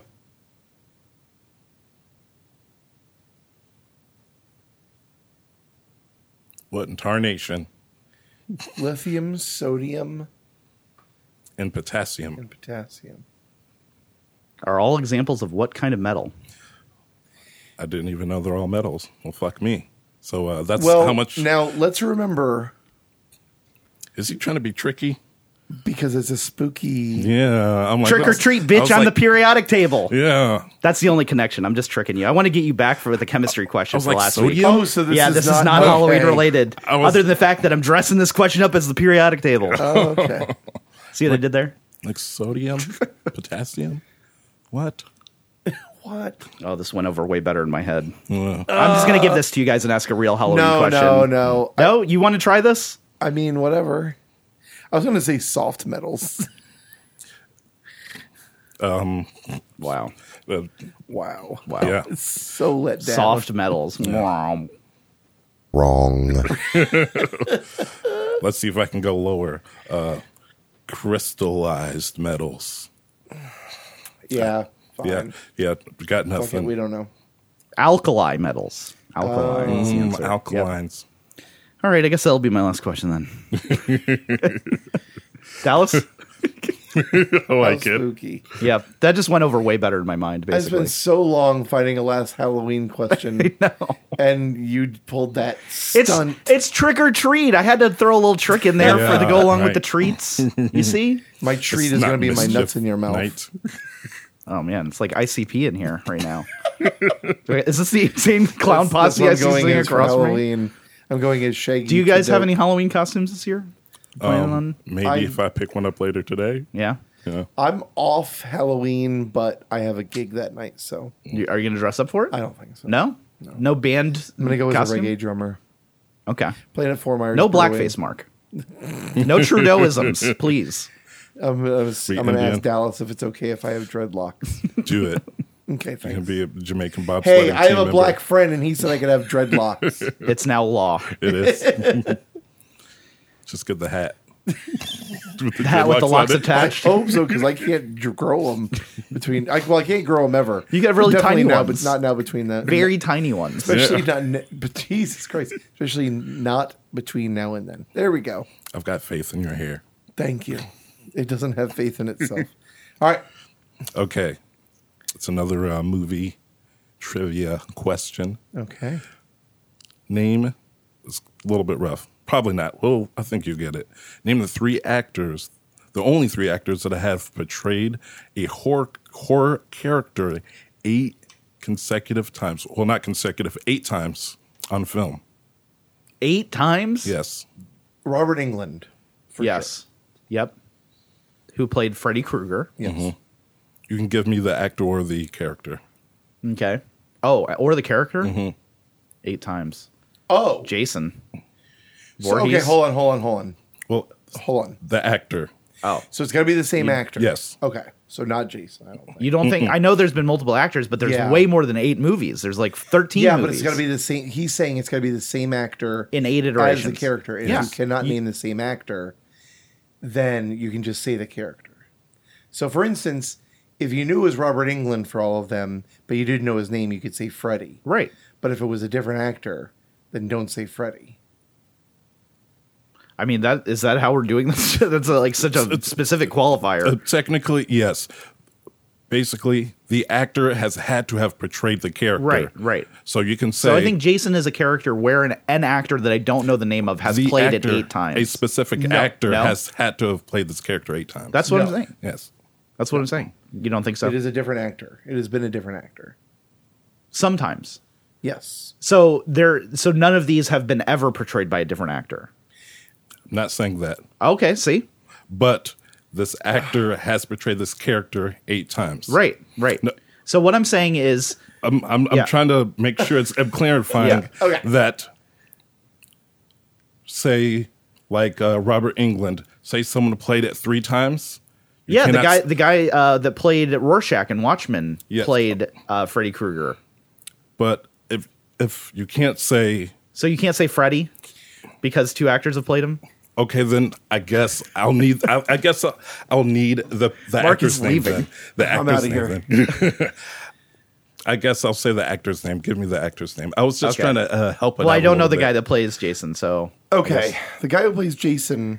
What in tarnation Lithium, sodium, and potassium? and potassium. Are all examples of what kind of metal? I didn't even know they're all metals. Well, fuck me. So that's Well, how much. now let's remember. Is he trying to be tricky? Because it's a spooky. Yeah, I'm like Trick or treat, I bitch, was on the like, periodic table. Yeah, That's the only connection. I'm just tricking you. I want to get you back for the chemistry question for like, last sodium? week. Oh, so this Yeah, is this not, is not okay. Halloween related. I was- Other than the fact that I'm dressing this question up as the periodic table. Oh, okay. See what I did there? like sodium, potassium. What? What? Oh, this went over way better in my head. Yeah. I'm just going to give this to you guys and ask a real Halloween question. No. No? You want to try this? I mean, whatever. I was going to say soft metals. Wow. Wow. Yeah. It's so let down. Soft metals. Wow. Wrong. Let's see if I can go lower. Crystallized metals. Yeah. Fine. Yeah. Got Fuck it, nothing. we don't know. Alkali metals. Alkali is the answer. Alkalines. Yep. All right, I guess that'll be my last question then. Dallas? I like How it. spooky. Yeah, that just went over way better in my mind, It's basically. been so long finding a last Halloween question. No. And you pulled that stunt. It's trick or treat. I had to throw a little trick in there for to go along with the right. treats. You see? My treat It's is not going to be my mischief nuts in your mouth. night. Oh man, it's like ICP in here right now. Is this the insane clown That's posse what I I'm see going sitting as for across from me? Halloween. I'm going as Shaggy. Do you guys have Dope. any Halloween costumes this year? Planning on? Maybe if I pick one up later today. Yeah. Yeah. I'm off Halloween, but I have a gig that night, so Are you going to dress up for it? I don't think so. No? No band I'm gonna go as costume? a reggae drummer. Okay. Playing at Fort Myers. No Brewing. blackface mark. No Trudeauisms, please. I'm gonna ask Indian. Dallas if it's okay if I have dreadlocks. Do it. Okay, You can thanks. be a Jamaican bobsledding Hey, I have team a member. black friend, and he said I could have dreadlocks. It's now law. It is. Just get the hat. With the Hat with the dreadlocks locks on it. I attached. hope so because I can't grow them between. I can't grow them ever. You got really Definitely tiny now, ones. but not now between that. Very tiny ones. especially but Jesus Christ, especially not between now and then. There we go. I've got faith in your hair. Thank you. It doesn't have faith in itself. All right. Okay. It's another movie trivia question. Okay. Name, it's a little bit rough. Probably not. Well, I think you get it. Name the three actors, the only three actors that have portrayed a horror character 8 consecutive times. Well, not consecutive, 8 times on film. 8 times? Yes. Robert Englund. for Yes. Yep. Who played Freddy Krueger. sure. Yes. You can give me the actor or the character. Okay. Oh, or the character? 8 times. Oh. Jason. So, okay, Voorhees? hold on. Well, Hold on. the actor. Oh. So it's got to be the same actor. Yes. Okay. So not Jason, I don't think. You don't think I know there's been multiple actors, but there's Yeah. way more than 8 movies. There's like 13 Yeah, movies. but it's got to be the same. He's saying it's got to be the same actor In 8 as iterations. the character. And Yeah. if you cannot name the same actor, then you can just say the character. So, for instance, if you knew it was Robert Englund for all of them, but you didn't know his name, you could say Freddy. Right. But if it was a different actor, then don't say Freddy. I mean, is that how we're doing this? That's like such a specific qualifier. Technically, yes. Basically, the actor has had to have portrayed the character. Right. So you can say. So I think Jason is a character where an actor that I don't know the name of has the played actor, it 8 times. A specific No, actor no. has had to have played this character 8 times. That's what I'm No. saying. Yes. That's what I'm saying. You don't think so? It is a different actor. It has been a different actor. Sometimes. Yes. So none of these have been ever portrayed by a different actor. I'm not saying that. Okay, see? But this actor has portrayed this character 8 times. Right. No. So what I'm saying is I'm Yeah. trying to make sure I'm clarifying Yeah. Okay. that, say, like Robert Englund, say someone played it 3 times. you yeah, cannot the guy that played Rorschach in Watchmen Yes. played Freddy Krueger. But if you can't say, So you can't say Freddy because 2 actors have played him? okay, then I guess I'll need. I guess I'll need the Mark actor's is name. leaving. Then. The I'm actor's outta name. Then. I guess I'll say the actor's name. Give me the actor's name. I was just Okay. trying to help it. Well, out I a don't know little the bit. guy that plays Jason, so Okay. The guy who plays Jason.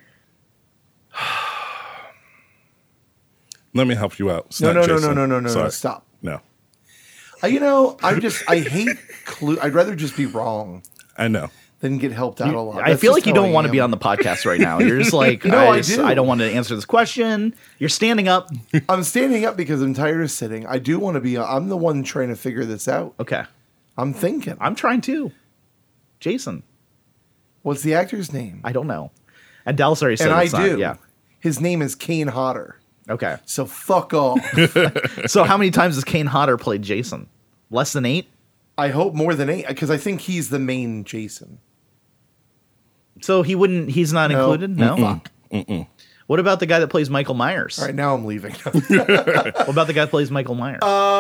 Let me help you out. It's No, not no, Jason. no. Sorry. Stop. No, I hate clue. I'd rather just be wrong. I know. then get helped out a lot. I That's feel just like you how don't I want to am. be on the podcast right now. You're just like, No, I just- do. I don't want to answer this question. You're standing up. I'm standing up because I'm tired of sitting. I do want to be. I'm the one trying to figure this out. Okay. I'm thinking. I'm trying to. Jason. What's the actor's name? I don't know. And Dallas already said And I it's not. do. Yeah. His name is Kane Hodder. Okay. So fuck off. So how many times has Kane Hodder played Jason? Less than 8? I hope more than 8 because I think he's the main Jason. So he's not No. included? No. What about the guy that plays Michael Myers? All right, now I'm leaving. What about the guy that plays Michael Myers?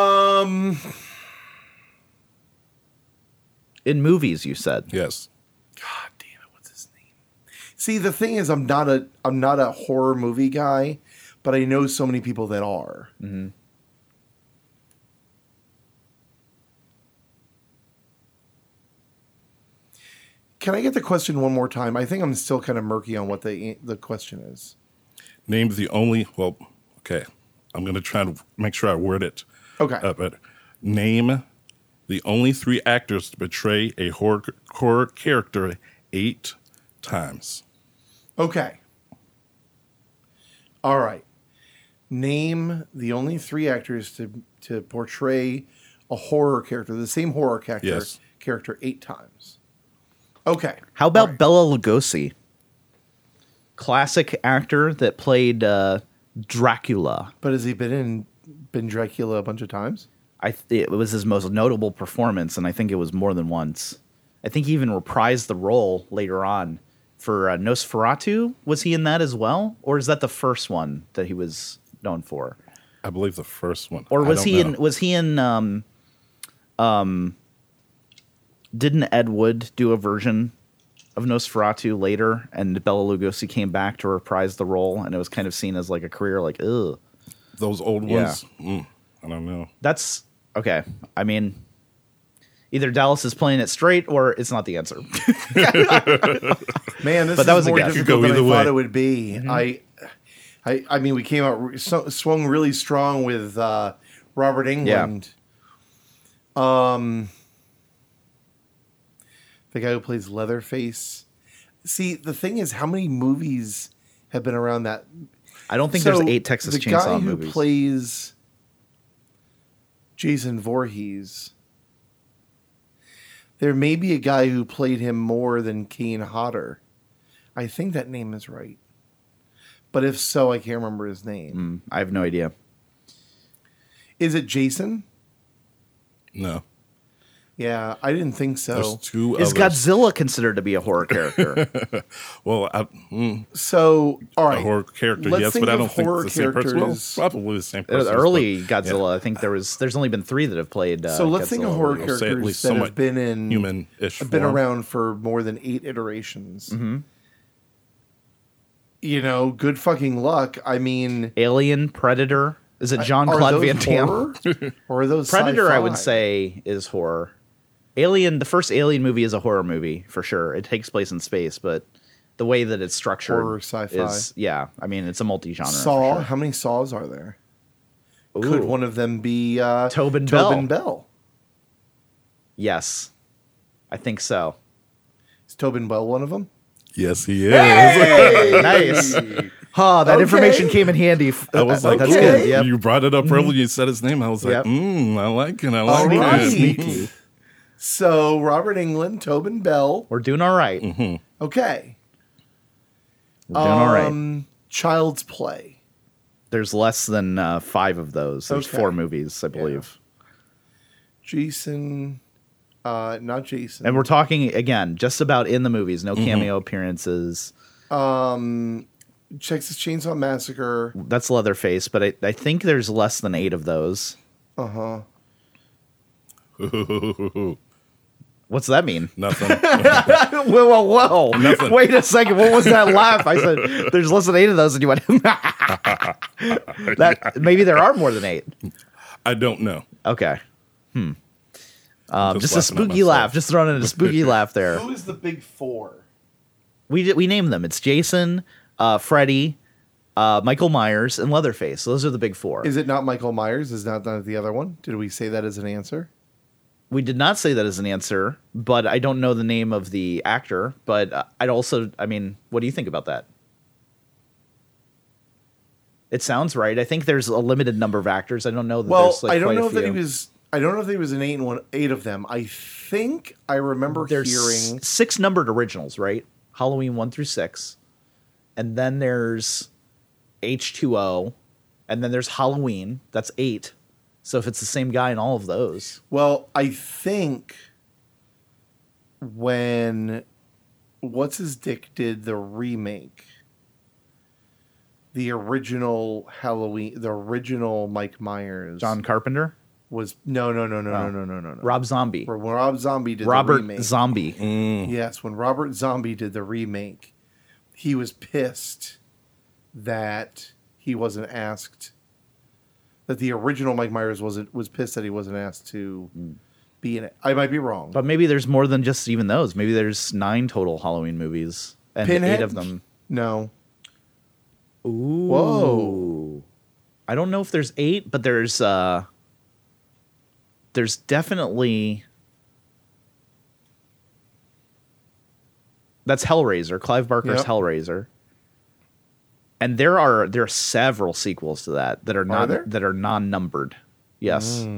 In movies, you said. Yes. God damn it, what's his name? See, the thing is, I'm not a horror movie guy, but I know so many people that are. Mm-hmm. Can I get the question one more time? I think I'm still kind of murky on what the question is. Name the only. Well, okay. I'm going to try to make sure I word it. Okay. Better. Name the only 3 actors to portray a horror character 8 times. Okay. All right. Name the only 3 actors to portray a horror character, the same horror character, Yes. character 8 times. Okay. How about All right. Bela Lugosi? Classic actor that played Dracula. But has he been Dracula a bunch of times? It was his most notable performance, and I think it was more than once. I think he even reprised the role later on for Nosferatu. Was he in that as well, or is that the first one that he was known for? I believe the first one. Or I was don't he know. in? Was he in? Didn't Ed Wood do a version of Nosferatu later, and Bela Lugosi came back to reprise the role, and it was kind of seen as like a career, like, ugh. Those old Yeah. ones? I don't know. That's okay. I mean, either Dallas is playing it straight, or it's not the answer. Man, this But that is was a more guess. Could difficult go than I either thought way. it would be. I mean, we came out swung really strong with Robert Englund. The guy who plays Leatherface. See, the thing is, how many movies have been around that? I don't think So, there's 8 Texas the Chainsaw guy who movies. plays Jason Voorhees. There may be a guy who played him more than Kane Hodder. I think that name is right. But if so, I can't remember his name. I have no idea. Is it Jason? No. Yeah, I didn't think There's so. 2 Is others. Godzilla considered to be a horror character? Well, So, all a right. horror character, Let's yes, think but I of don't think horror it's the same person. Well, characters. probably the same person. Early but, Godzilla, I think there's only been 3 that have played. So let's think of Godzilla. horror I'll say at characters least that have somewhat been in human-ish have been form. around for more than 8 iterations. You know, good fucking luck. I mean, Alien, Predator. Is it John are Claude those Van Damme? horror? Or are those Predator, I would sci-fi? say, is horror. Alien, the first Alien movie is a horror movie for sure. It takes place in space, but the way that it's structured, Horror, sci-fi. is yeah. I mean, it's a multi-genre. for Saw. sure. How many Saws are there? Could Ooh. one of them be Tobin Bell? Yes, I think so. Is Tobin Bell one of them? Yes, he is. Nice. Huh, that Okay. information came in handy. I was like, that's okay. good. Yep. You brought it up earlier. You said his name. I was like, Yep. I like it. I All like right. it. Sneaky. So Robert Englund, Tobin Bell. We're doing all right. Okay. We're doing all right. Child's Play. There's less than 5 of those. There's Okay. 4 movies, I believe. Jason. Not Jason. And we're talking again just about in the movies. No cameo appearances. Texas Chainsaw Massacre. That's Leatherface, but I think there's less than 8 of those. What's that mean? Nothing. Whoa. Nothing. Wait a second. What was that laugh? I said, there's less than 8 of those. And you went, that maybe there are more than 8. I don't know. Okay. Just a laughing at spooky myself. laugh. Just throwing in a spooky laugh there. Who is the big 4? We name them. It's Jason, Freddy, Michael Myers, and Leatherface. Those are the big 4. Is it not Michael Myers? Is not the other one? Did we say that as an answer? We did not say that as an answer, but I don't know the name of the actor. But I'd also, I mean, what do you think about that? It sounds right. I think there's a limited number of actors. I don't know that Well, there's like I don't quite a know that few. he was. I don't know if he was in eight of them. I think I remember There's hearing. 6 numbered originals, right? Halloween 1 through 6. And then there's H2O. And then there's Halloween. That's 8. So if it's the same guy in all of those. Well, I think when What's His Dick did the remake, the original Halloween, the original Mike Myers, John Carpenter? was no. Rob Zombie. When Rob Zombie did the Robert remake. Zombie. Yes, when Robert Zombie did the remake, he was pissed that he wasn't asked. That the original Mike Myers was pissed that he wasn't asked to be in it. I might be wrong. But maybe there's more than just even those. Maybe there's 9 total Halloween movies. And Pinhead? 8 of them. No. Ooh. Whoa. I don't know if there's 8, but there's definitely. That's Hellraiser, Clive Barker's Yep. Hellraiser. And there are several sequels to that are not there? that are non-numbered. Yes.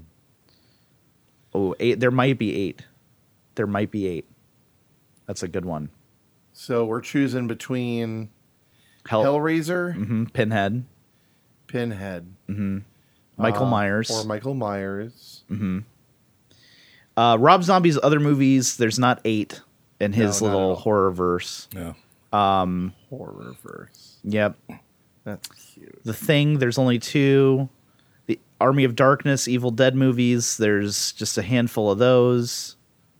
Oh, 8. There might be 8. There might be 8. That's a good one. So we're choosing between Hellraiser, Pinhead, Pinhead, Michael Myers, or Michael Myers. Rob Zombie's other movies. There's not 8 in his No, not at little all. horror verse. Yeah. Horror verse. Yep. That's cute. The Thing. There's only 2. The Army of Darkness, Evil Dead movies. There's just a handful of those.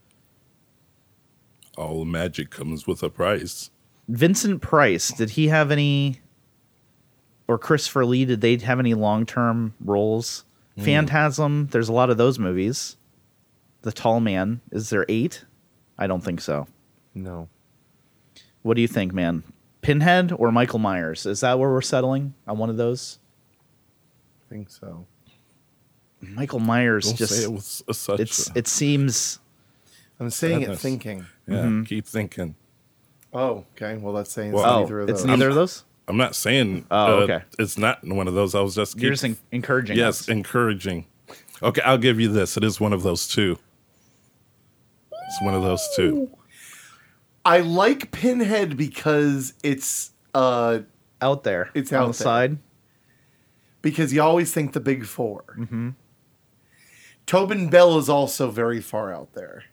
All magic comes with a price. Vincent Price. Did he have any? Or Christopher Lee? Did they have any long-term roles? Phantasm. There's a lot of those movies. The Tall Man. Is there 8? I don't think so. No. What do you think, man? Pinhead or Michael Myers? Is that where we're settling on one of those? I think so. Michael Myers Don't just say it with such. it seems I'm saying it Sadness. thinking. Yeah, keep thinking. Oh, okay. Well, that's saying Well, it's neither of those. it's neither of those. I'm not saying. Oh, okay. It's not one of those. I was just. You're just encouraging. Yes, us. encouraging. Okay, I'll give you this. It is one of those 2. It's one of those 2. I like Pinhead because it's out there. It's on out the there. side. because you always think the big four. Mm-hmm. Tobin Bell is also very far out there.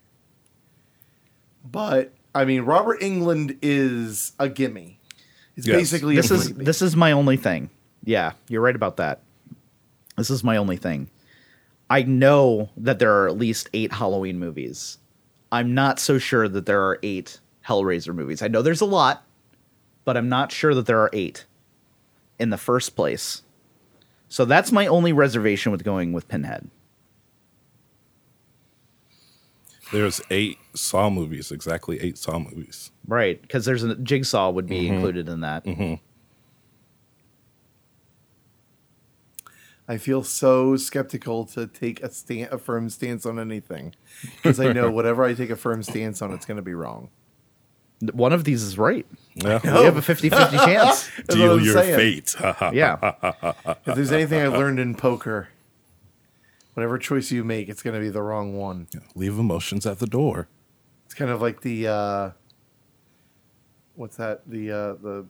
But, I mean, Robert Englund is a gimme. He's Yes. basically a freebie. This is my only thing. Yeah, you're right about that. This is my only thing. I know that there are at least 8 Halloween movies. I'm not so sure that there are 8 Hellraiser movies. I know there's a lot, but I'm not sure that there are 8 in the first place. So that's my only reservation with going with Pinhead. There's 8 Saw movies, exactly 8 Saw movies. Right, because there's a Jigsaw would be included in that. Mm-hmm. I feel so skeptical to take a firm stance on anything. Because I know whatever I take a firm stance on, it's going to be wrong. One of these is right. Yeah. We have a 50-50 chance. That's what Deal I'm your saying. fate. Yeah. If there's anything I've learned in poker, whatever choice you make, it's going to be the wrong one. Leave emotions at the door. It's kind of like the what's that? The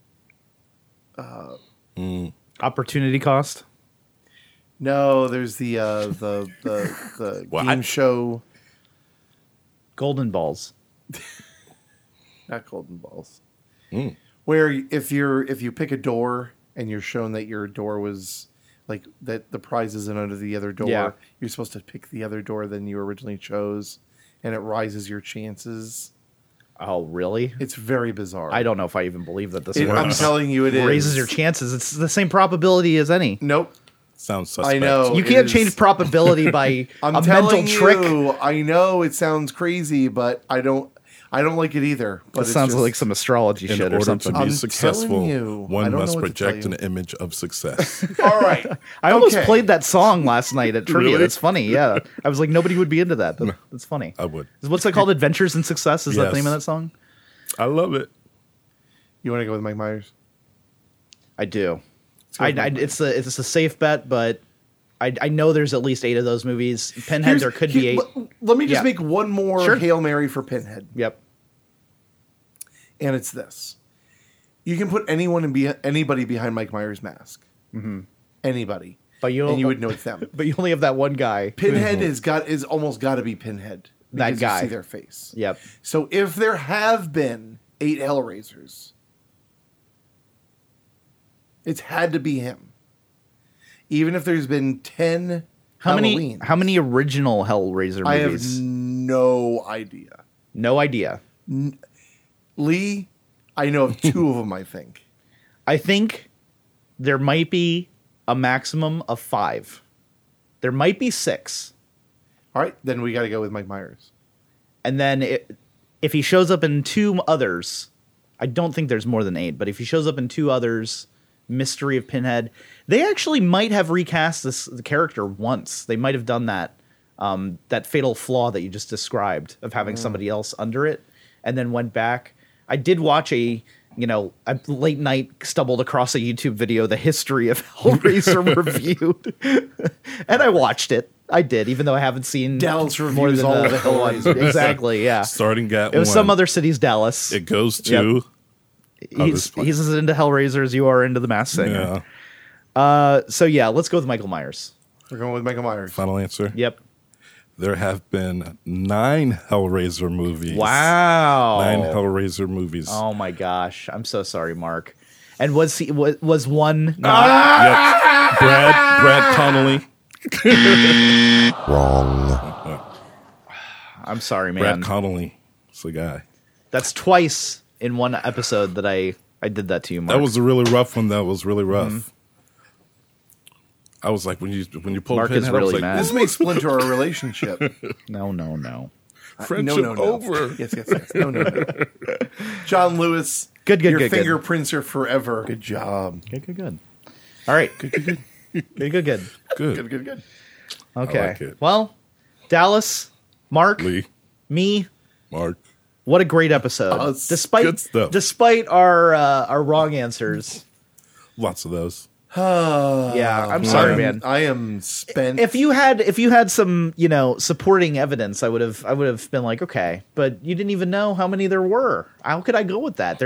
Opportunity cost. no, there's the Well, game I- show, Golden balls. not golden balls. Mm. Where if you pick a door and you're shown that your door was like that the prize isn't under the other door, Yeah. you're supposed to pick the other door than you originally chose, and it rises your chances. Oh, really? It's very bizarre. I don't know if I even believe that this I'm works. telling you, it is. Raises your chances. It's the same probability as any. Nope. Sounds suspect. I know. You it can't is. change probability by I'm a telling mental trick. you, I know it sounds crazy, but I don't. I don't like it either. But It it's sounds just- like some astrology In shit or order something. to be I'm successful, telling you, I one don't know must what to tell project you. an image of success. All right. I almost Okay. played that song last night at trivia. Really? That's funny. Yeah, I was like, nobody would be into that. That's funny. I would. What's it called? Adventures in Success? Is that the Yes. name of that song? I love it. You want to go with Mike Myers? I do. go with Mike It's a safe bet, but I know there's at least 8 of those movies. Pinhead, there could be 8. Let me just Yeah. make one more Sure. Hail Mary for Pinhead. Yep. And it's this. You can put anybody behind Mike Myers' mask. Mm-hmm. Anybody. But you and you would know it's them. But you only have that one guy. Pinhead is almost got to be Pinhead. That because guy. You see their face. Yep. So if there have been 8 Hellraisers, it's had to be him. Even if there's been 10 How Halloweens. many original Hellraiser I have movies? no idea. No idea. Lee, I know of 2 of them, I think. I think there might be a maximum of 5. There might be 6. All right, then we got to go with Mike Myers. And then if he shows up in 2 others, I don't think there's more than 8, but if he shows up in 2 others, Mystery of Pinhead, they actually might have recast the character once. They might have done that fatal flaw that you just described of having somebody else under it, and then went back. I did watch a late night stumbled across a YouTube video, the history of Hellraiser reviewed, and I watched it. I did, even though I haven't seen Dallas more reviews than all the the one. Hellraisers. Exactly, yeah. Starting at It was 1. some other city's Dallas. It goes to. He's as into Hellraiser as you are into The Masked Singer. Yeah. So yeah, let's go with Michael Myers. We're going with Michael Myers. Final answer. Yep. There have been 9 Hellraiser movies. Wow. 9 Hellraiser movies. Oh my gosh, I'm so sorry, Mark. And was one not? Yep. Brad Connolly. Wrong. I'm sorry, man. Brad Connolly. It's the guy. That's twice in one episode that I did that to you, Mark. That was a really rough one. That was really rough. I was like, when you pulled Mark is Pinhead, I was really like, mad. This may splinter our relationship. no. friendship no. over. Yes. No. John Lewis. Good. Your fingerprints are forever. Good job. Good. All right. Good. Good. Good. Okay. like it. Well, Dallas, Mark, Lee, me. Mark. What a great episode! It's good stuff. Despite our wrong answers. Lots of those. Yeah, I'm sorry, man. I am spent. If you had some, supporting evidence, I would have been like, okay, but you didn't even know how many there were. How could I go with that?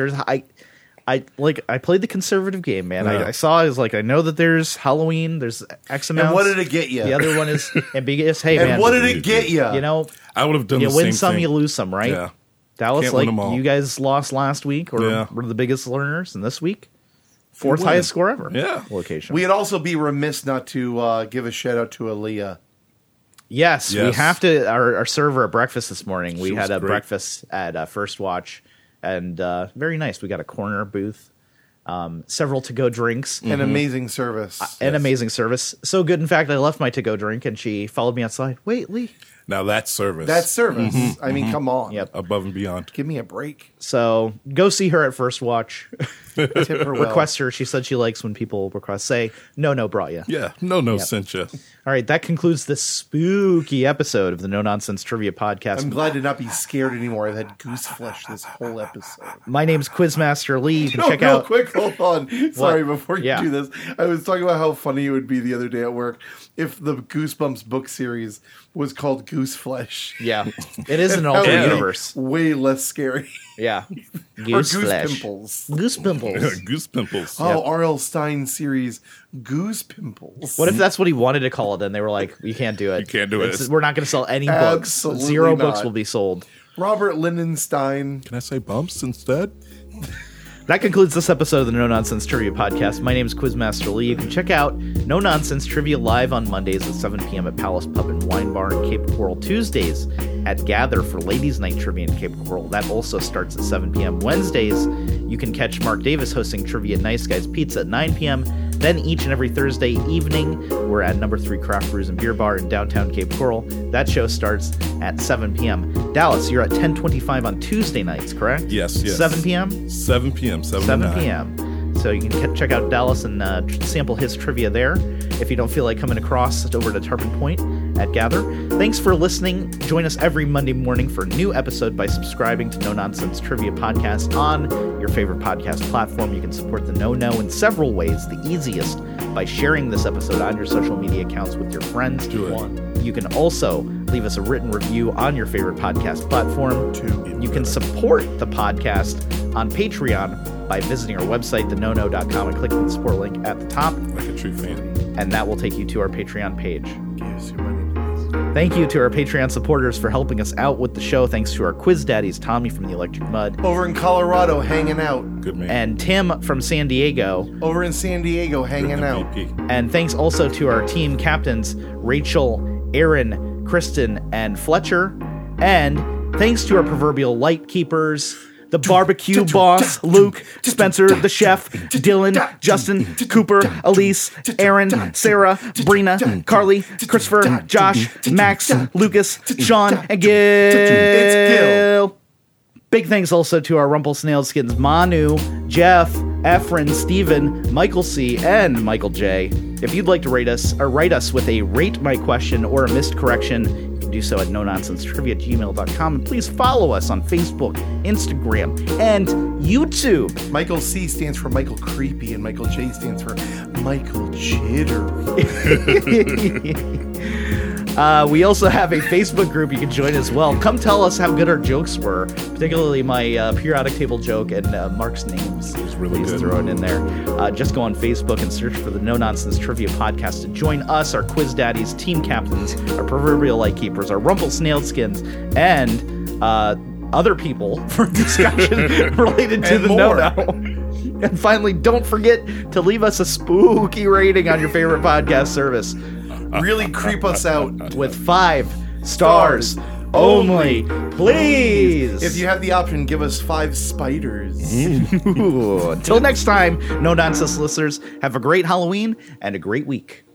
I played the conservative game, man. Yeah. I saw, I was like, I know that there's Halloween, there's X amount. And what did it get you? The other one is ambiguous. Hey, and man, what did it get you? I would have done you the win same some, thing. you lose some, right? Yeah. Dallas, Can't win them all. you guys lost last week, or Yeah. were the biggest learners, and this week, 4th win. highest score ever. Yeah. Location. We'd also be remiss not to give a shout out to Aaliyah. Yes, we Yes. have to. Our server at breakfast this morning, we She was had a great. breakfast at First Watch, and very nice. We got a corner booth, several to-go drinks, An amazing service. and amazing service. So good, in fact, I left my to-go drink, and she followed me outside. Wait, Lee. Now that's service. That's service. I mean, come on. Yep. above and beyond. Give me a break. So go see her at First Watch. Tip her well. Request her. She said she likes when people request. Say, no, brought you. Yeah. No, sent you. All right, that concludes this spooky episode of the No Nonsense Trivia Podcast. I'm glad to not be scared anymore. I've had goose flesh this whole episode. My name's Quizmaster Lee. You can check real out. quick, hold on. Sorry, before you Yeah. do this, I was talking about how funny it would be the other day at work if the Goosebumps book series was called Goose Flesh. Yeah, it is an That would alternate be universe. Way less scary. Yeah, Or goose Goose flesh. Pimples. Goose pimples. Goose pimples. Oh, R.L. Stein series, Goose Pimples. What if that's what he wanted to call it? And they were like, "You can't do it. You can't do it. We're not going to sell any books. Absolutely 0 not. books will be sold." Robert Lindenstein. Can I say bumps instead? That concludes this episode of the No Nonsense Trivia Podcast. My name is Quizmaster Lee. You can check out No Nonsense Trivia live on Mondays at 7 p.m. at Palace Pub and Wine Bar in Cape Coral. Tuesdays at Gather for Ladies' Night Trivia in Cape Coral. That also starts at 7 p.m. Wednesdays, you can catch Mark Davis hosting Trivia at Nice Guys Pizza at 9 p.m. Then each and every Thursday evening, we're at Number 3 Craft Brews and Beer Bar in downtown Cape Coral. That show starts at 7 p.m. Dallas, you're at 10:25 on Tuesday nights, correct? Yes. 7 p.m.? 7 p.m. 7 p.m. So you can check out Dallas and sample his trivia there if you don't feel like coming across over to Tarpon Point at Gather. Thanks for listening. Join us every Monday morning for a new episode by subscribing to No Nonsense Trivia Podcast on your favorite podcast platform. You can support the No in several ways. The easiest by sharing this episode on your social media accounts with your friends. Do it. You can also leave us a written review on your favorite podcast platform. You can support the podcast on Patreon by visiting our website, thenono.com, and clicking the support link at the top. Like a true fan. And that will take you to our Patreon page. Give us your money, please. Thank you to our Patreon supporters for helping us out with the show. Thanks to our quiz daddies, Tommy from the Electric Mud, Over in Colorado, hanging out. Good man. and Tim from San Diego. Over in San Diego, hanging out. MVP. And thanks also to our team captains, Rachel, Aaron, Kristen, and Fletcher. And thanks to our proverbial light keepers, the barbecue boss, Luke, Spencer, the chef, Dylan, Justin, Cooper, Elise, Aaron, Sarah, Brina, Carly, Christopher, Josh, Max, Lucas, Sean, and Gil. It's Gil. Big thanks also to our Rumpelsnailskins, Manu, Jeff, Efren, Steven, Michael C., and Michael J. If you'd like to rate us with a rate my question or a missed correction, you can do so at nononsensetrivia@gmail.com. And please follow us on Facebook, Instagram, and YouTube. Michael C stands for Michael Creepy, and Michael J stands for Michael Chitter. We also have a Facebook group you can join as well. Come tell us how good our jokes were, particularly my periodic table joke and Mark's names. It was really Please good. throw it in there. Just go on Facebook and search for the No Nonsense Trivia Podcast to join us, our quiz daddies, team captains, our proverbial light keepers, our Rumpelsnailskins, and other people for discussion related to And the more. No. And finally, don't forget to leave us a spooky rating on your favorite podcast service. Really creep us out. With 5 stars only, please. If you have the option, give us 5 spiders. Ooh, until next time, No Nonsense listeners, have a great Halloween and a great week.